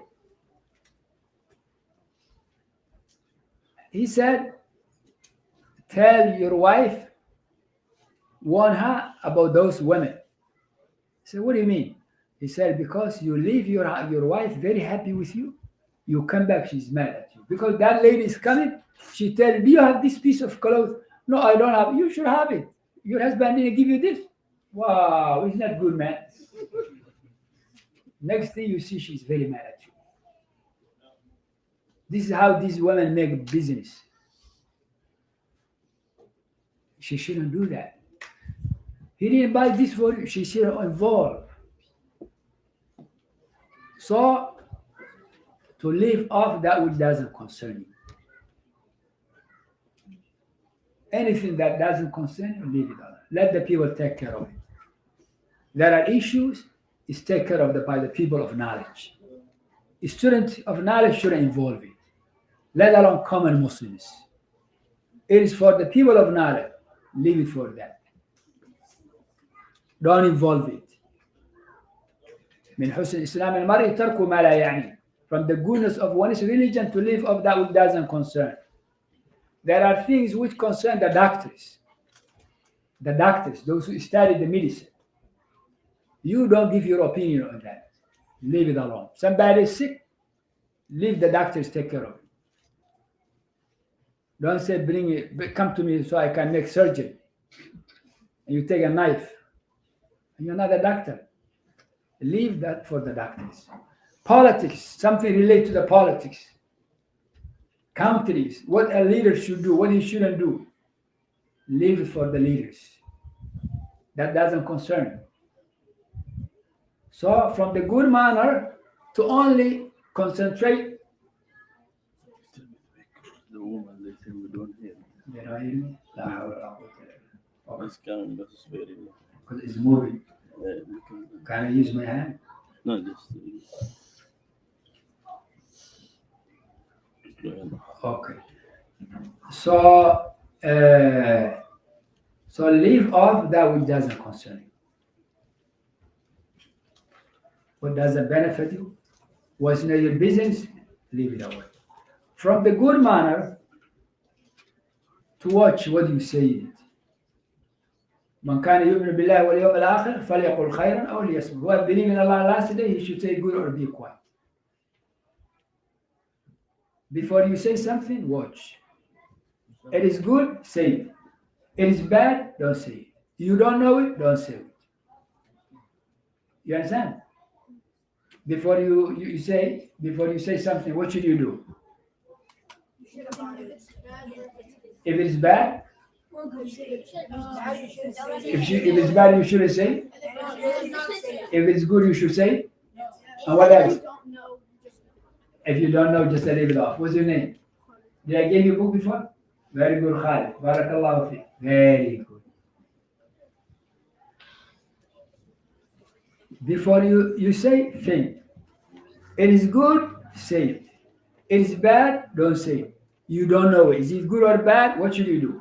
He said, tell your wife, warn her about those women. I said, what do you mean? He said, because you leave your wife very happy with you, you come back, she's mad at you. Because that lady is coming, she tells you, do you have this piece of clothes? No, I don't have it. You should have it. Your husband didn't give you this. Wow, isn't that good, man? Next thing you see, she's very mad at you. This is how these women make business. She shouldn't do that. He didn't buy this for you. She shouldn't involve. So, to leave off that which doesn't concern you. Anything that doesn't concern you, leave it alone. Let the people take care of it. There are issues, it's taken care of by the people of knowledge. A student of knowledge shouldn't involve it, let alone common Muslims. It is for the people of knowledge. Leave it for that. Don't involve it. من حسن إسلام المرء ترك ما لا يعني. From the goodness of one's religion to live of that which doesn't concern. There are things which concern the doctors. The doctors, those who study the medicine. You don't give your opinion on that. Leave it alone. Somebody is sick, leave the doctors take care of it. Don't say, bring it, come to me so I can make surgery. And you take a knife. And you're not a doctor. Leave that for the doctors. Politics, something related to the politics. Countries, what a leader should do, what he shouldn't do. Leave it for the leaders. That doesn't concern you. So, from the good manner to only concentrate. The woman, they say we don't hear. They don't hear me? La hawla wa quwwata illa billah. This can be very low. Because it's moving. Yeah, Can I use my hand? no, just. Okay. So, so leave off that which doesn't concern you. What doesn't benefit you, what's not your business, leave it away. From the good manner to watch what you say in it. من كان يؤمن بالله واليوم الآخر فليقل خيرا أو ليصمت. Whoever believes in Allah last day, he should say good or be quiet. Before you say something, watch. It is good, say it. It is bad, don't say it. You don't know it, don't say it. You understand? Before you say something, what should you do? If it is bad, if it's bad, you shouldn't say it. If it's good, you should say it. And what else? If you don't know, just leave it off. What's your name? Did I give you a book before? Very good, Khalid. Barakallahu fi. Very good. Before you say, think. It is good, say it. It is bad, don't say it. You don't know it. Is it good or bad? What should you do?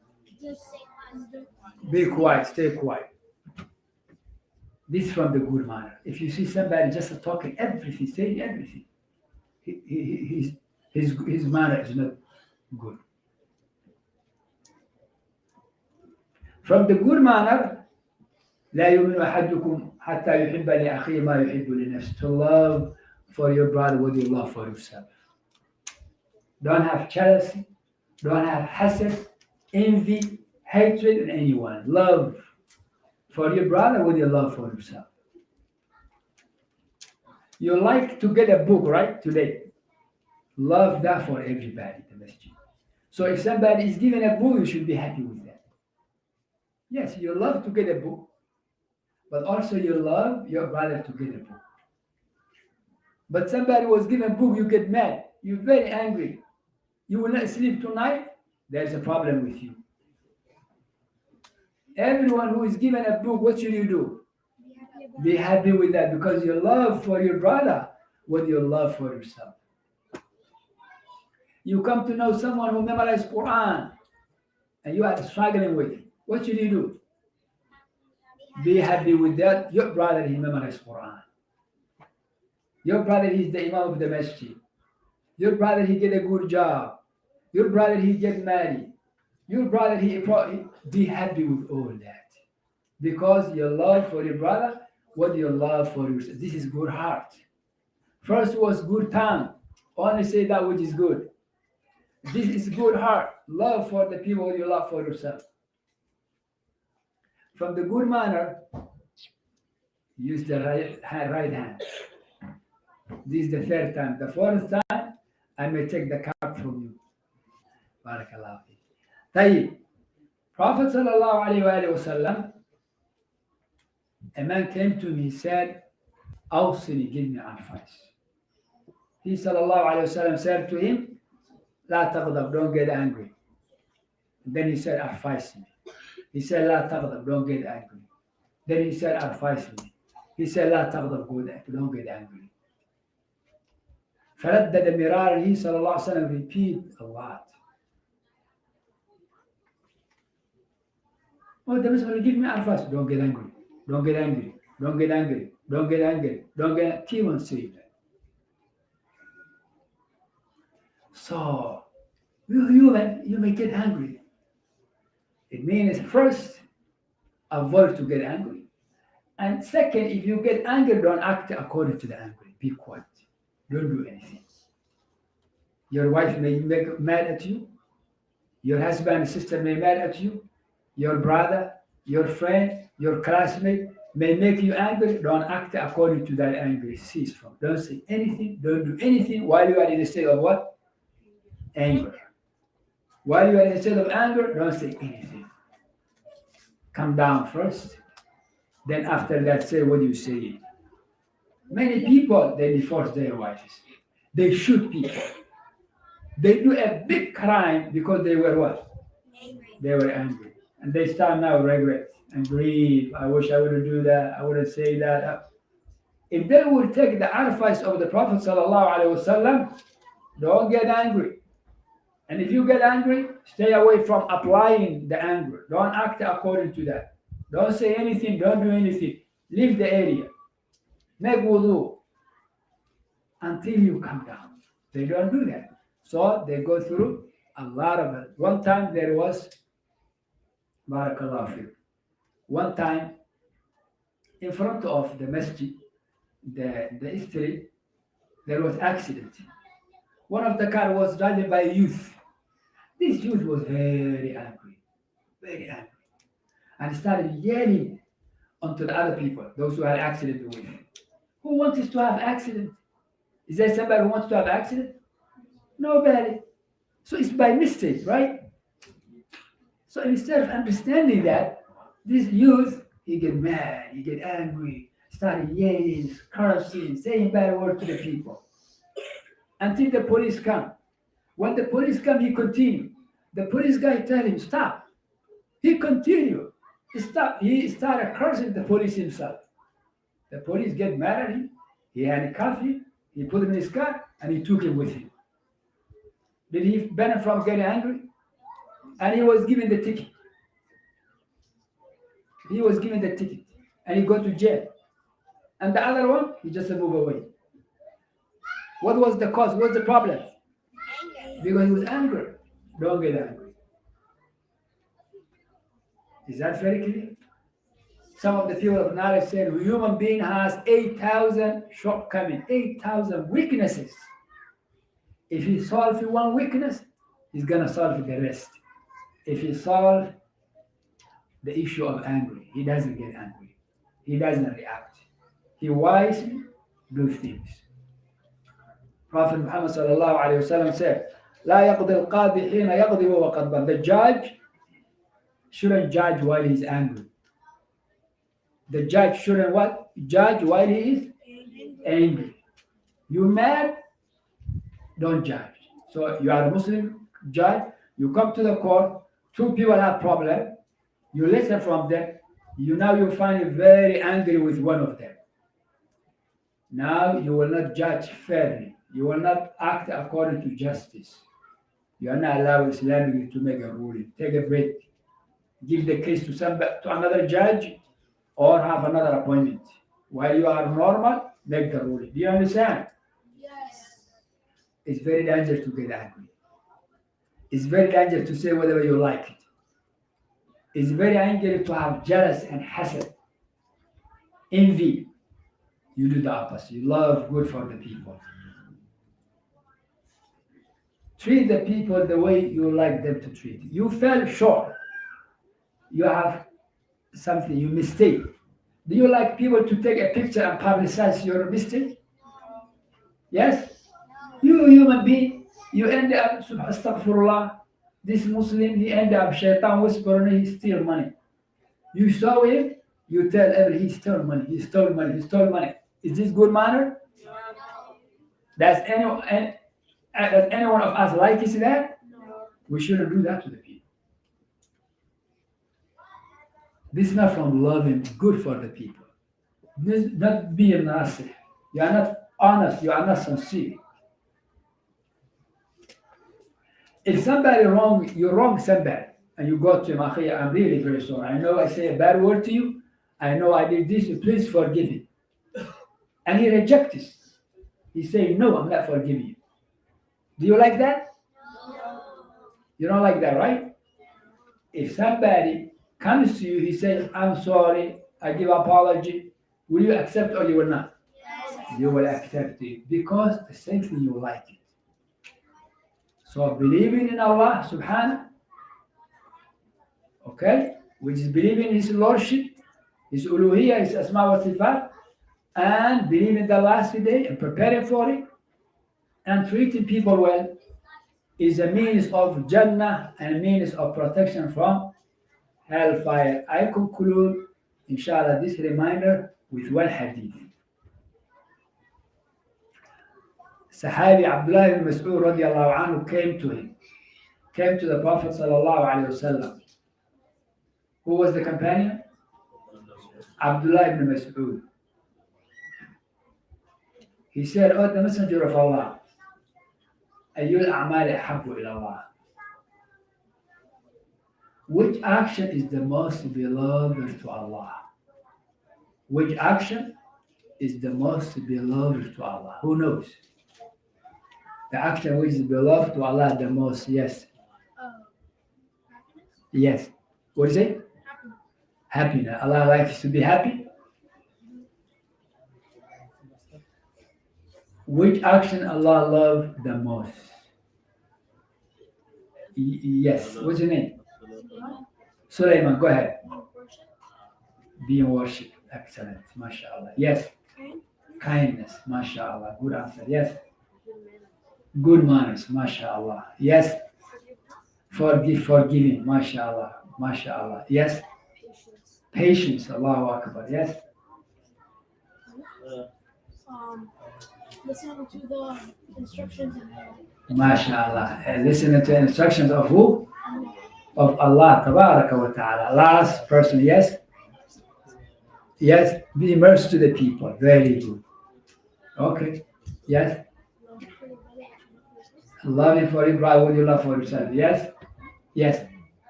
Be quiet, stay quiet. This is from the good manner. If you see somebody just talking everything, saying everything, his manner is not good. From the good manner, لا يؤمن أحدكم حتى يحب لأخيه ما يحب لنفسه. To love for your brother what you love for yourself. Don't have jealousy, don't have hasad, envy, hatred in anyone. Love for your brother what you love for yourself. You like to get a book, right? Today. Love that for everybody, the masjid. So if somebody is given a book, you should be happy with that. Yes, you love to get a book, but also you love your brother to get a book. But somebody was given a book, you get mad. You're very angry. You will not sleep tonight. There's a problem with you. Everyone who is given a book, what should you do? Be happy with that because your love for your brother, what your love for yourself. You come to know someone who memorized Quran and you are struggling with it. What should you do? Be happy with that. Your brother, he memorized Quran. Your brother, he's the imam of the masjid. Your brother, he get a good job. Your brother, he get married. Your brother, be happy with all that. Because your love for your brother, what your love for yourself. This is good heart. First was good tongue. Only say that which is good. This is good heart. Love for the people, what you love for yourself. From the good manner, use the right hand. This is the third time. The fourth time, I may take the cup from you. Barakallah. طيب. Prophet sallallahu alaihi wasallam, a man came to him, he said, Awsini, give me advice. He sallallahu alaihi wasallam said to him, La taghdab, don't get angry. Then he said, advise me. He said, La taghdab, don't get angry. Then he said, advise me. He said, La taghdab, don't get angry. فردد مرارا, he sallallahu alaihi wasallam repeat a lot. Oh, the Messenger will give me advice. Don't get angry. Don't get angry. Don't get angry. Don't get angry. Don't get. Keep on saying that. So, you may get angry. It means first, avoid to get angry. And second, if you get angry, don't act according to the anger. Be quiet. Don't do anything. Your wife may make mad at you. Your husband and sister may mad at you. Your brother, your friend, your classmate may make you angry. Don't act according to that anger. Cease from. Don't say anything. Don't do anything while you are in a state of what? Anger. While you are in a state of anger, don't say anything. Come down first. Then after that, say what you say. Many people, they divorce their wives. They shoot people. They do a big crime because they were what? Angry. They were angry. And they start now regret and grieve. I wish I wouldn't do that. I wouldn't say that. If they would take the advice of the Prophet ﷺ, don't get angry. And if you get angry, stay away from applying the anger. Don't act according to that. Don't say anything. Don't do anything. Leave the area. Make wudu until you come down. They don't do that. So they go through a lot of it. One time there was, Barakallahu fiqh. One time in front of the masjid, the street, there was accident. One of the car was driving by a youth. This youth was very angry, and started yelling onto the other people, those who had accident with him. Who wants to have accident? Is there somebody who wants to have accident? Nobody. So it's by mistake, right? So instead of understanding that, this youth, he get mad, he get angry, started yelling, cursing, saying bad words to the people. Until the police come. When the police come, he continued. The police guy tell him, stop. He continued. Stop. He started cursing the police himself. The police get mad at him. He handcuffed him. He put him in his car, and he took him with him. Did he benefit from getting angry? And he was given the ticket. He was given the ticket. And he got to jail. And the other one, he just moved away. What was the cause? What's the problem? Anger. Because he was angry. Don't get angry. Is that very clear? Some of the people of knowledge said a human being has 8,000 shortcomings, 8,000 weaknesses. If he solves one weakness, he's going to solve the rest. If he solves the issue of anger, he doesn't get angry. He doesn't react. He wisely do things. Prophet Muhammad sallallahu alayhi wa sallam said, لا يقضي القاضي حين يقضي وهو غضبان. The judge shouldn't judge while he's angry. The judge shouldn't what? Judge while he is angry. You mad? Don't judge. So you are a Muslim judge. You come to the court. Two people have problem. You listen from them. You find you very angry with one of them. Now you will not judge fairly. You will not act according to justice. You are not allowed Islamically to make a ruling. Take a break. Give the case to another judge or have another appointment. While you are normal, make the ruling. Do you understand? Yes. It's very dangerous to get angry. It's very dangerous to say whatever you like it. It's very dangerous to have jealous and hasad, envy. You do the opposite. You love good for the people. Treat the people the way you like them to treat you. You fell short. You have something, you mistake. Do you like people to take a picture and publicize your mistake? Yes? You human being, you end up, astaghfirullah, This Muslim, he ended up shaitan whispering, he steal money. You saw him, you tell he stole money, he stole money, he stole money. Is this good manner? Does any one of us like that? We shouldn't do that to the people. This is not from loving good for the people. This is not being nasty. You are not honest, you are not sincere. If somebody you wrong somebody, and you go to him, "Akhi, I'm really very sorry. I know I say a bad word to you. I know I did this. Please forgive me." And he rejects it. He say, "No, I'm not forgiving you." Do you like that? You don't like that, right? If somebody comes to you, he says, "I'm sorry, I give apology," will you accept or you will not? You will accept it because the same thing you like it. So believing in Allah subhanahu, okay, which is believing in His Lordship, His uluhiyya, His asma wa sifat, and believing in the last day and preparing for it, and treating people well is a means of Jannah and a means of protection from hellfire. I conclude, inshallah, this reminder with one hadith. Sahabi Abdullah ibn Mas'ud radiallahu anhu came to the Prophet sallallahu alayhi wasallam. Who was the companion? Abdullah ibn Mas'ud. He said, "Oh, the Messenger of Allah, ayyul a'mal ahabbu ila Allah." Which action is the most beloved to Allah? Which action is the most beloved to Allah? Who knows? The action which is beloved to Allah the most, yes. Yes. What is it? Happiness. Allah likes to be happy. Which action Allah loves the most? Yes. What's your name? Sulaiman, go ahead. Being worshipped. Excellent. MashaAllah. Yes. Kindness. MashaAllah. Good answer. Yes. Good manners. MashaAllah. Yes. Forgiving. MashaAllah. MashaAllah. Yes. Patience. Allahu Akbar. Yes. Listening to the instructions. MashaAllah. Listening to instructions of who? Of Allah. Tabaraka wa ta'ala. Last person. Yes. Yes. Be immersed to the people. Very good. Okay. Yes. Loving for Ibrahim, what do you love for yourself? Yes? Yes.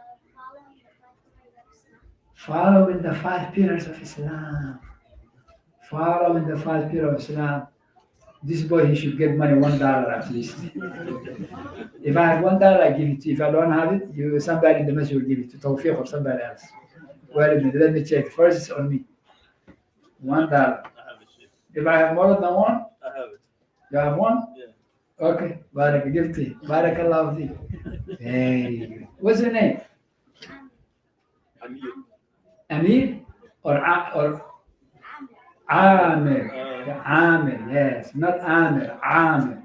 Following the 5 pillars of Islam. Following the 5 pillars of Islam. This boy, he should get money, $1 at least. If I have $1, I give it to you. If I don't have it, somebody in the message will give it to Tawfiq or somebody else. Wait a minute, let me check. First, it's on me. $1. If I have more than one, I have it. you have one? Yeah. Okay, Barak, guilty. Barakallahu fi. Very good. What's your name? Amir. Amir or Amir? Amir, yes, not Amir, Amir.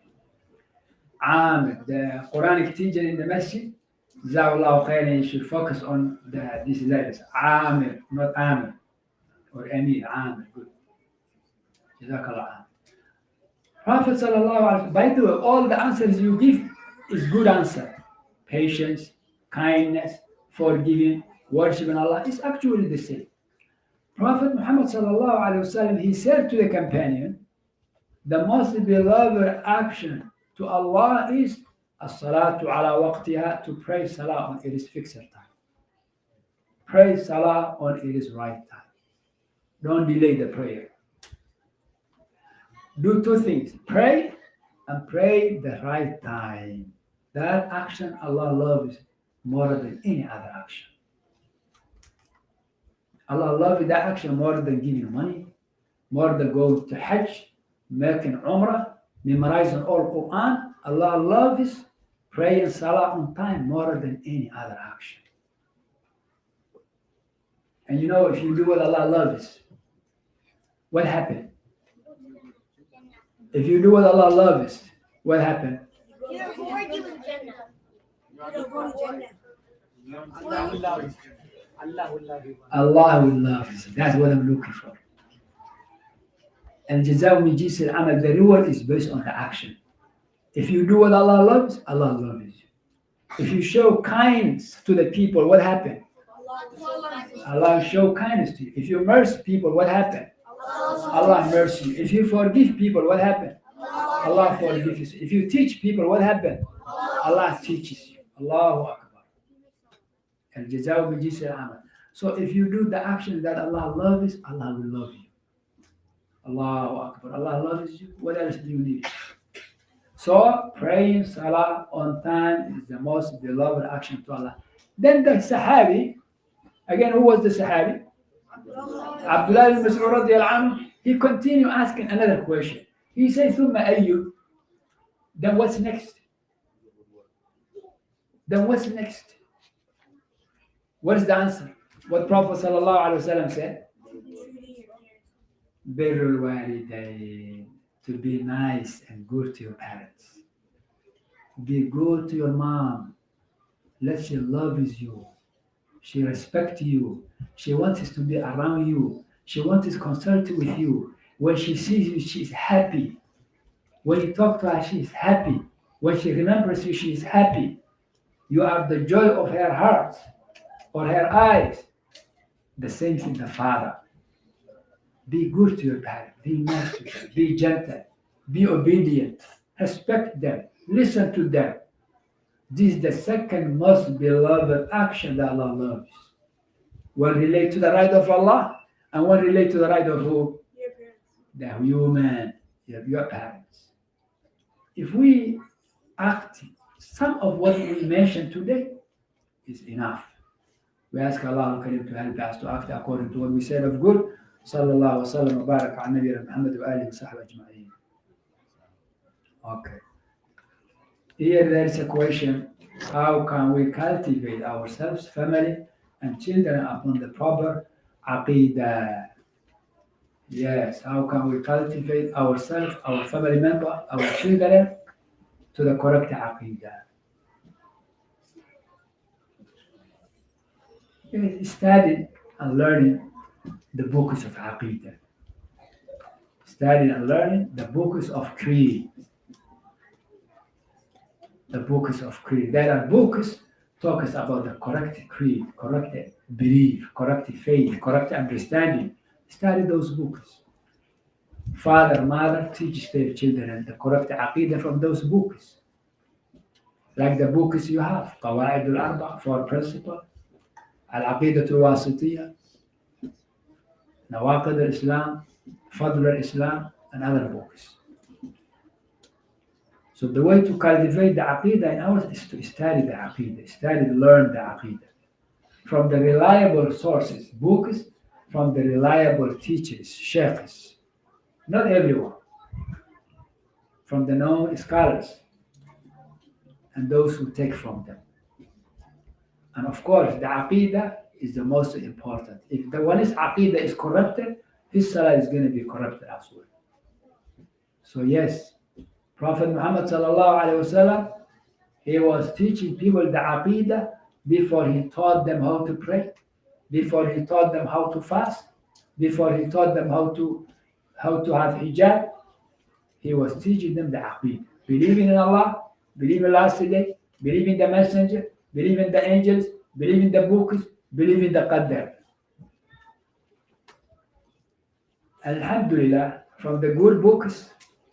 Amir, the Quranic teacher in the masjid, Jazakallahu khairan, you should focus on these letters. Amir, not Amir. Or Amir, Amir, good. Jazakallah. Prophet sallallahu alaihi wasallam, by the way, all the answers you give is good answer. Patience, kindness, forgiving, worshiping Allah is actually the same. Prophet Muhammad sallallahu alaihi wasallam, he said to the companion, the most beloved action to Allah is as-salatu ala waqtiha, to pray salah on its fixed time. Pray salah on its right time. Don't delay the prayer. Do 2 things. Pray and pray the right time. That action Allah loves more than any other action. Allah loves that action more than giving money, more than going to Hajj, making Umrah, memorizing all Quran. Allah loves praying Salah on time more than any other action. And you know, if you do what Allah loves, what happened? If you do what Allah loves, what happened? Allah will love you. That's what I'm looking for. And Jazaw min jinsi al-amal, the reward is based on the action. If you do what Allah loves, Allah loves you. If you show kindness to the people, what happened? Allah show kindness to you. If you mercy people, what happened? Allah mercy you. If you forgive people, what happened? Allah forgives you. If you teach people, what happened? Allah teaches you. Allahu Akbar. Al-jazaw min jinsi al-amal. So if you do the action that Allah loves, Allah will love you. Allahu Akbar. Allah loves you. What else do you need? So praying Salah on time is the most beloved action to Allah. Then the Sahabi, again, who was the Sahabi? Abdullah ibn Mas'ud radiyallahu anhu. He continued asking another question. He said, ثُمَّ أَيُّ. Then what's next? Then what's next? What is the answer? What Prophet sallallahu alaihi wasallam said? Birrul walidain, to be nice and good to your parents. Be good to your mom. Let she loves you. She respects you. She wants us to be around you. She wants to consult with you. When she sees you, she's happy. When you talk to her, she's happy. When she remembers you, she's happy. You are the joy of her heart or her eyes. The same thing the father. Be good to your parents. Be nice to them. Be gentle. Be obedient. Respect them. Listen to them. This is the second most beloved action that Allah loves. One relate to the right of Allah and one relate to the right of who? Your parents. The human, your parents. If we act, some of what we mentioned today is enough. We ask Allah Al-Karim to help us to act according to what we said of good. Sallallahu wa sallam wa barak ala Nabi Muhammad wa alihi wa sahbihi ajma'in. Okay. Here there is a question. How can we cultivate ourselves, family, and children upon the proper aqidah? Yes, how can we cultivate ourselves, our family member, our children to the correct aqidah? Studying and learning the books of aqidah. Studying and learning the books of creed. The books of creed. There are books talks about the correct creed, correct belief, correct faith, correct understanding. Study those books. Father, mother teach their children the correct aqidah from those books. Like the books you have, Qawaid al-Arba, 4 principles, Al-Aqidah al-Wasitiyah, Nawaqid al-Islam, Fadl al-Islam, and other books. So the way to cultivate the aqidah in ours is to study the aqidah, study, learn the aqidah. From the reliable sources, books, from the reliable teachers, sheikhs. Not everyone. From the known scholars and those who take from them. And of course, the aqidah is the most important. If the one's aqidah is corrupted, his salah is going to be corrupted as well. So yes, Prophet Muhammad sallallahu alaihi wasallam, he was teaching people the aqidah before he taught them how to pray, before he taught them how to fast, before he taught them how to have hijab. He was teaching them the aqidah. Believing in Allah, believe in last day, believe in the messenger, believe in the angels, believe in the books, believe in the qadr. Alhamdulillah, from the good books,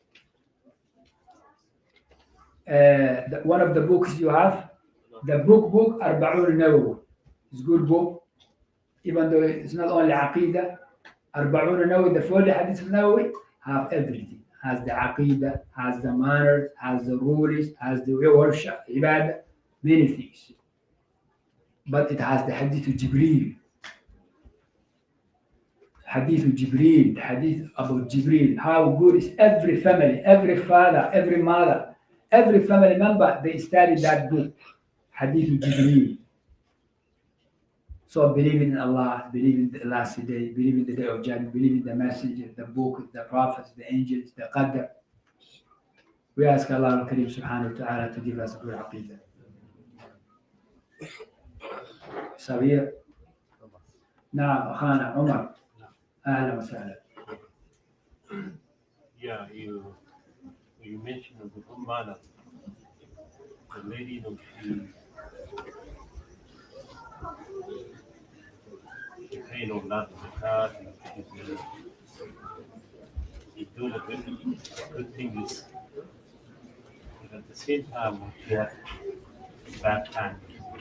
one of the books you have, the book Arba'un Nawawi. It's a good book, even though it's not only aqidah. Arba'un Nawawi, the 40 hadith of Nawawi, have everything. Has the aqidah, has the manners, has the rules, has the worship, ibadah, many things. But it has the hadith of Jibreel. Hadith of Jibreel, the hadith about Jibreel. How good is every family, every father, every mother, every family member, they study that book, Hadith of Jibreel. So believing in Allah, believing in the last day, believing in the day of judgment, believing in the messenger, the book, the prophets, the angels, the qadr. We ask Allah Al-Karim subhanahu wa ta'ala to give us good aqidah. صغير. نعم أخانا عمر، أهلا وسهلا. Yeah, you mentioned the Ummana. The lady, she paid a lot of zakat, and she's doing a good things. But at the same time, she had bad time.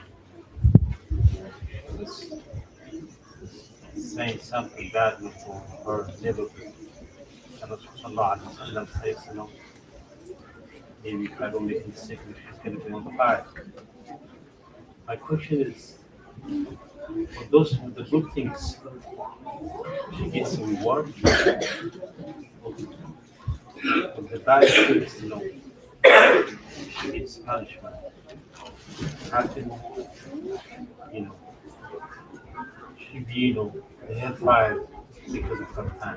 She was saying something bad for her neighborhood. Sallallahu Alaihi Wasallam says, maybe if I don't make a mistake, she's going to be on the fire. My question is, for those with the good things, she gets a reward. For the bad things, she gets punishment. How can, she be, the hellfire because of her time?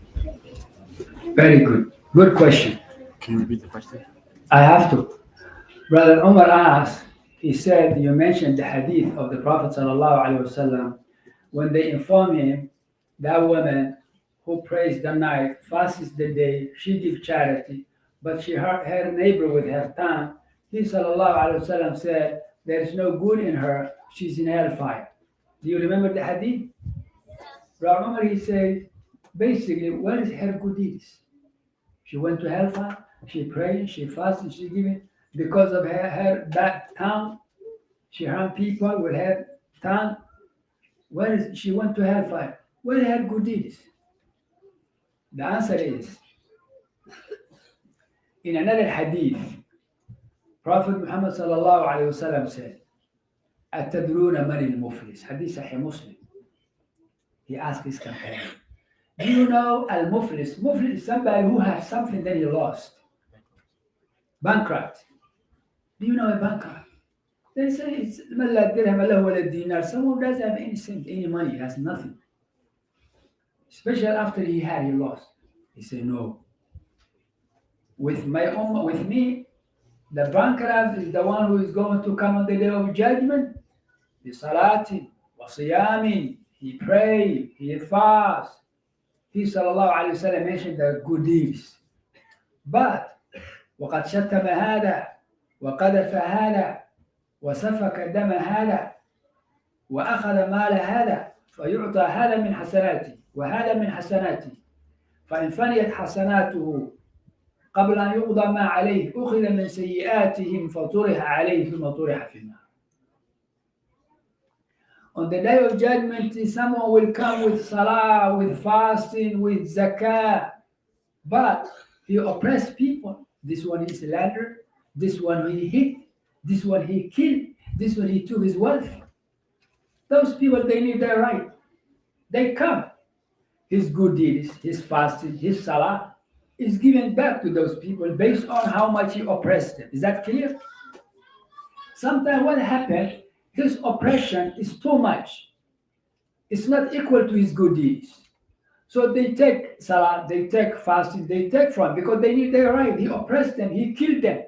Very good. Good question. Can you repeat the question? I have to. Brother Umar asked, he said, you mentioned the hadith of the Prophet ﷺ when they inform him that woman who prays the night, fasts the day, she gives charity, but she hurt her neighbor with her tongue. He ﷺ said, there is no good in her, she's in hellfire. Do you remember the hadith? Brother Umar, he said, basically, where is her good deeds? She went to hellfire, she prayed, she fasted, she gave because of her bad tongue. She harmed people with her tongue. Where is she went to hellfire? Where are her good deeds? The answer is, in another hadith, Prophet Muhammad sallallahu alayhi wasallam said, "Atadruna man al-muflis?" Hadith Sahih Muslim. He asked his companion, do you know al-muflis? Muflis is somebody who has something that he lost. Bankrupt. Do you know a bankrupt? They say it's mala dirham wala dinar. Someone doesn't have any cent, any money, he has nothing. Especially after he lost. He said, no. With me, the bankrupt is the one who is going to come on the day of judgment. Bi salatin wa siyamin. He pray, he fast. He sallallahu alayhi wa sallam mentioned the good deeds. But وقد شتم هذا وقذف هذا وسفك دم هذا وأخذ مال هذا فيعطى هذا من حسناته وهذا من حسناته فإن فنيت حسناته قبل أن يقضى ما عليه أخذ من سيئاتهم فطرح عليه ثم طرح في النار. On the day of judgment, someone will come with salah, with fasting, with zakah, but he oppressed people. This one he slandered, this one he hit, this one he killed, this one he took his wealth. Those people, they need their right. They come. His good deeds, his fasting, his salah is given back to those people based on how much he oppressed them. Is that clear? Sometimes what happens, his oppression is too much. It's not equal to his good deeds. So they take salah, they take fasting, they take from because they need their right. He oppressed them, he killed them.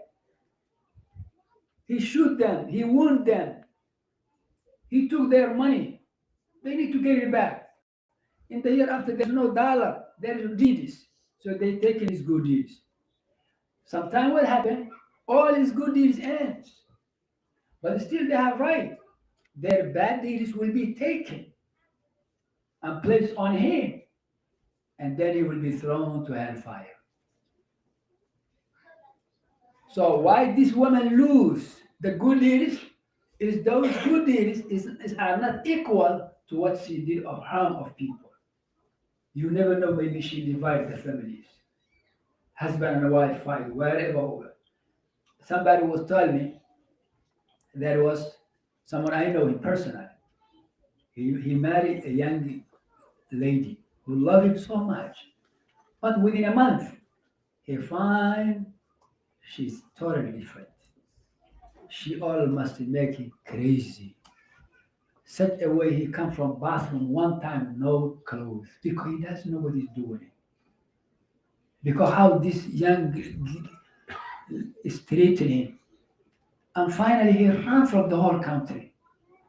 He shoot them, he wound them. He took their money. They need to get it back. In the year after, there's no dollar, there is deeds. So they take his good deeds. Sometimes what happens, all his good deeds ends. But still they have right. Their bad deeds will be taken and placed on him. And then he will be thrown to hellfire. So why this woman lose the good deeds is those good deeds are not equal to what she did of harm of people. You never know, maybe she divided the families. Husband and wife fight, wherever. Somebody was telling me there was someone I know in personal. He married a young lady who loved him so much. But within a month, he find she's totally different. She almost make him crazy. Such a way he come from bathroom one time, no clothes, because he doesn't know what he's doing. Because how this young is treating him. And finally he ran from the whole country.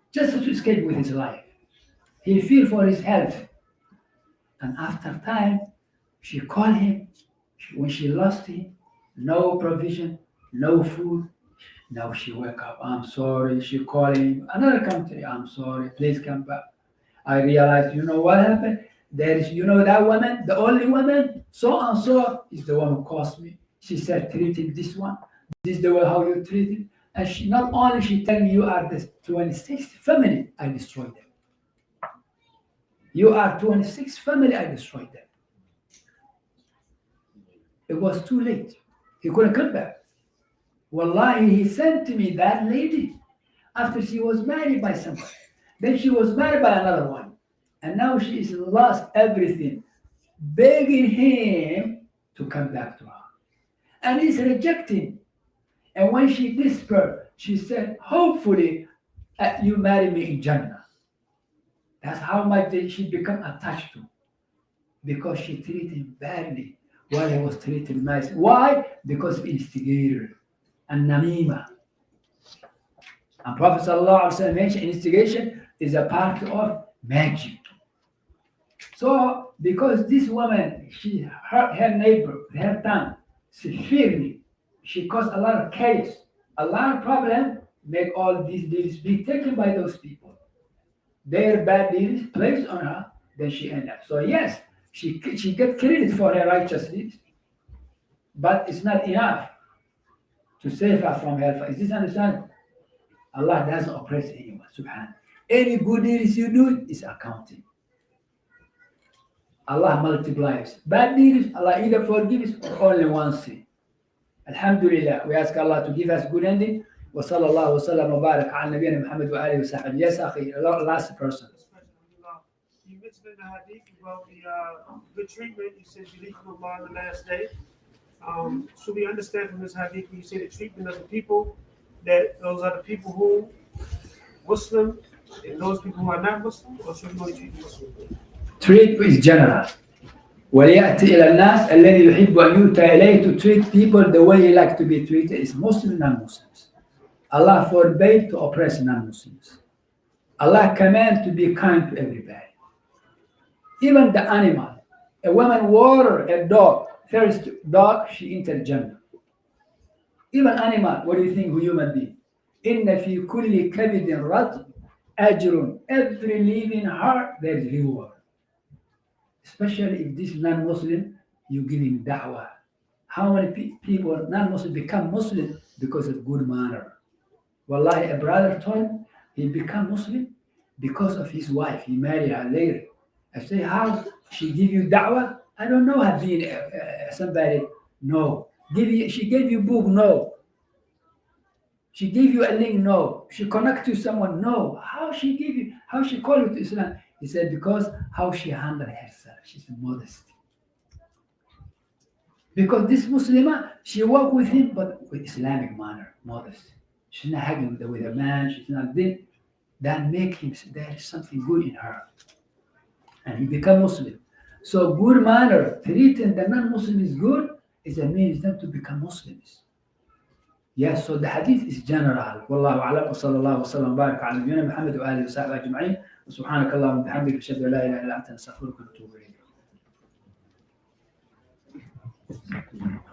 just to escape with his life. He feared for his health. And after time, she called him. When she lost him, no provision, no food. Now she wake up, I'm sorry. She called him, another country, I'm sorry, please come back. I realized, you know what happened? There is, you know that woman, the only woman, so and so is the one who caused me. She said, treat him this one. This is the way how you treat him. And she not only she tell me you are the 26th family, I destroyed them. You are 26th family, I destroyed them. It was too late. He couldn't come back. Wallahi, he sent to me that lady after she was married by somebody. Then she was married by another one. And now she is lost everything, begging him to come back to her. And he's rejecting. And when she desperate, she said, hopefully you marry me in Jannah. That's how much she become attached to. Because she treated him badly while he was treated nice. Why? Because of instigator and namima. And Prophet ﷺ mentioned instigation is a part of magic. So, because this woman, she hurt her neighbor, her tongue, severely, she caused a lot of chaos, a lot of problem, make all these deeds be taken by those people. Their bad deeds placed on her, then she ended up. So yes, she get credit for her righteous deeds, but it's not enough to save her from hellfire. Is this understandable? Allah doesn't oppress anyone, subhanahu. Any good deeds you do is accounting. Allah multiplies. Bad deeds, Allah either forgives or only one sin. Alhamdulillah, we ask Allah to give us good ending. Wa sallallahu wa sallam wa barak ala nabiyyina Muhammad wa alihi wa sahbihi. Yes, akhi, last person. You mentioned in the hadith about the good treatment. You said you leave from Allah on the last day. Should we understand from this hadith when you say the treatment of the people, that those are the people who Muslim and those people who are not Muslim, or should we only treat Muslim? Treat is general. وَلْيَأْتِ إِلَى النَّاسِ الَّذِي يُحِبُّ أَنْ يُؤْتَى إِلَيْهِ. To treat people the way he like to be treated is Muslim and non-Muslims. Allah forbade to oppress non-Muslims. Allah command to be kind to everybody. Even the animal. A woman water a dog, first dog, she entered Jannah. Even animal, what do you think of human being? إِنَّ فِي كُلِّ كَبِدٍ رَطْبٍ أَجْرٌ. Every living heart, there is reward. Especially if this non-Muslim, you give him da'wah. How many people, non-Muslim, become Muslim because of good manner? Wallahi, a brother told me he become Muslim because of his wife. He married her later. I say, how she give you da'wah? I don't know her being somebody. No. She gave you book? No. She gave you a link? No. She connect to someone? No. How she give you? How she call you to Islam? He said, because how she handle herself. She's modest. Because this Muslimah, she work with him, but with Islamic manner, modest. She's not hugging with a man. She's not this. That make him say there is something good in her. And he become Muslim. So good manner, treating the non-Muslim is good, is a means them to become Muslims. Yes, so the hadith is general. Wallahu a'lam wa sallallahu wa sallam barak ala nabiyyina Muhammad wa alihi wa sahbihi ajma'in. Wa subhanaka Allahumma wa bihamdika ashhadu an la ilaha illa anta astaghfiruka wa atubu ilayk.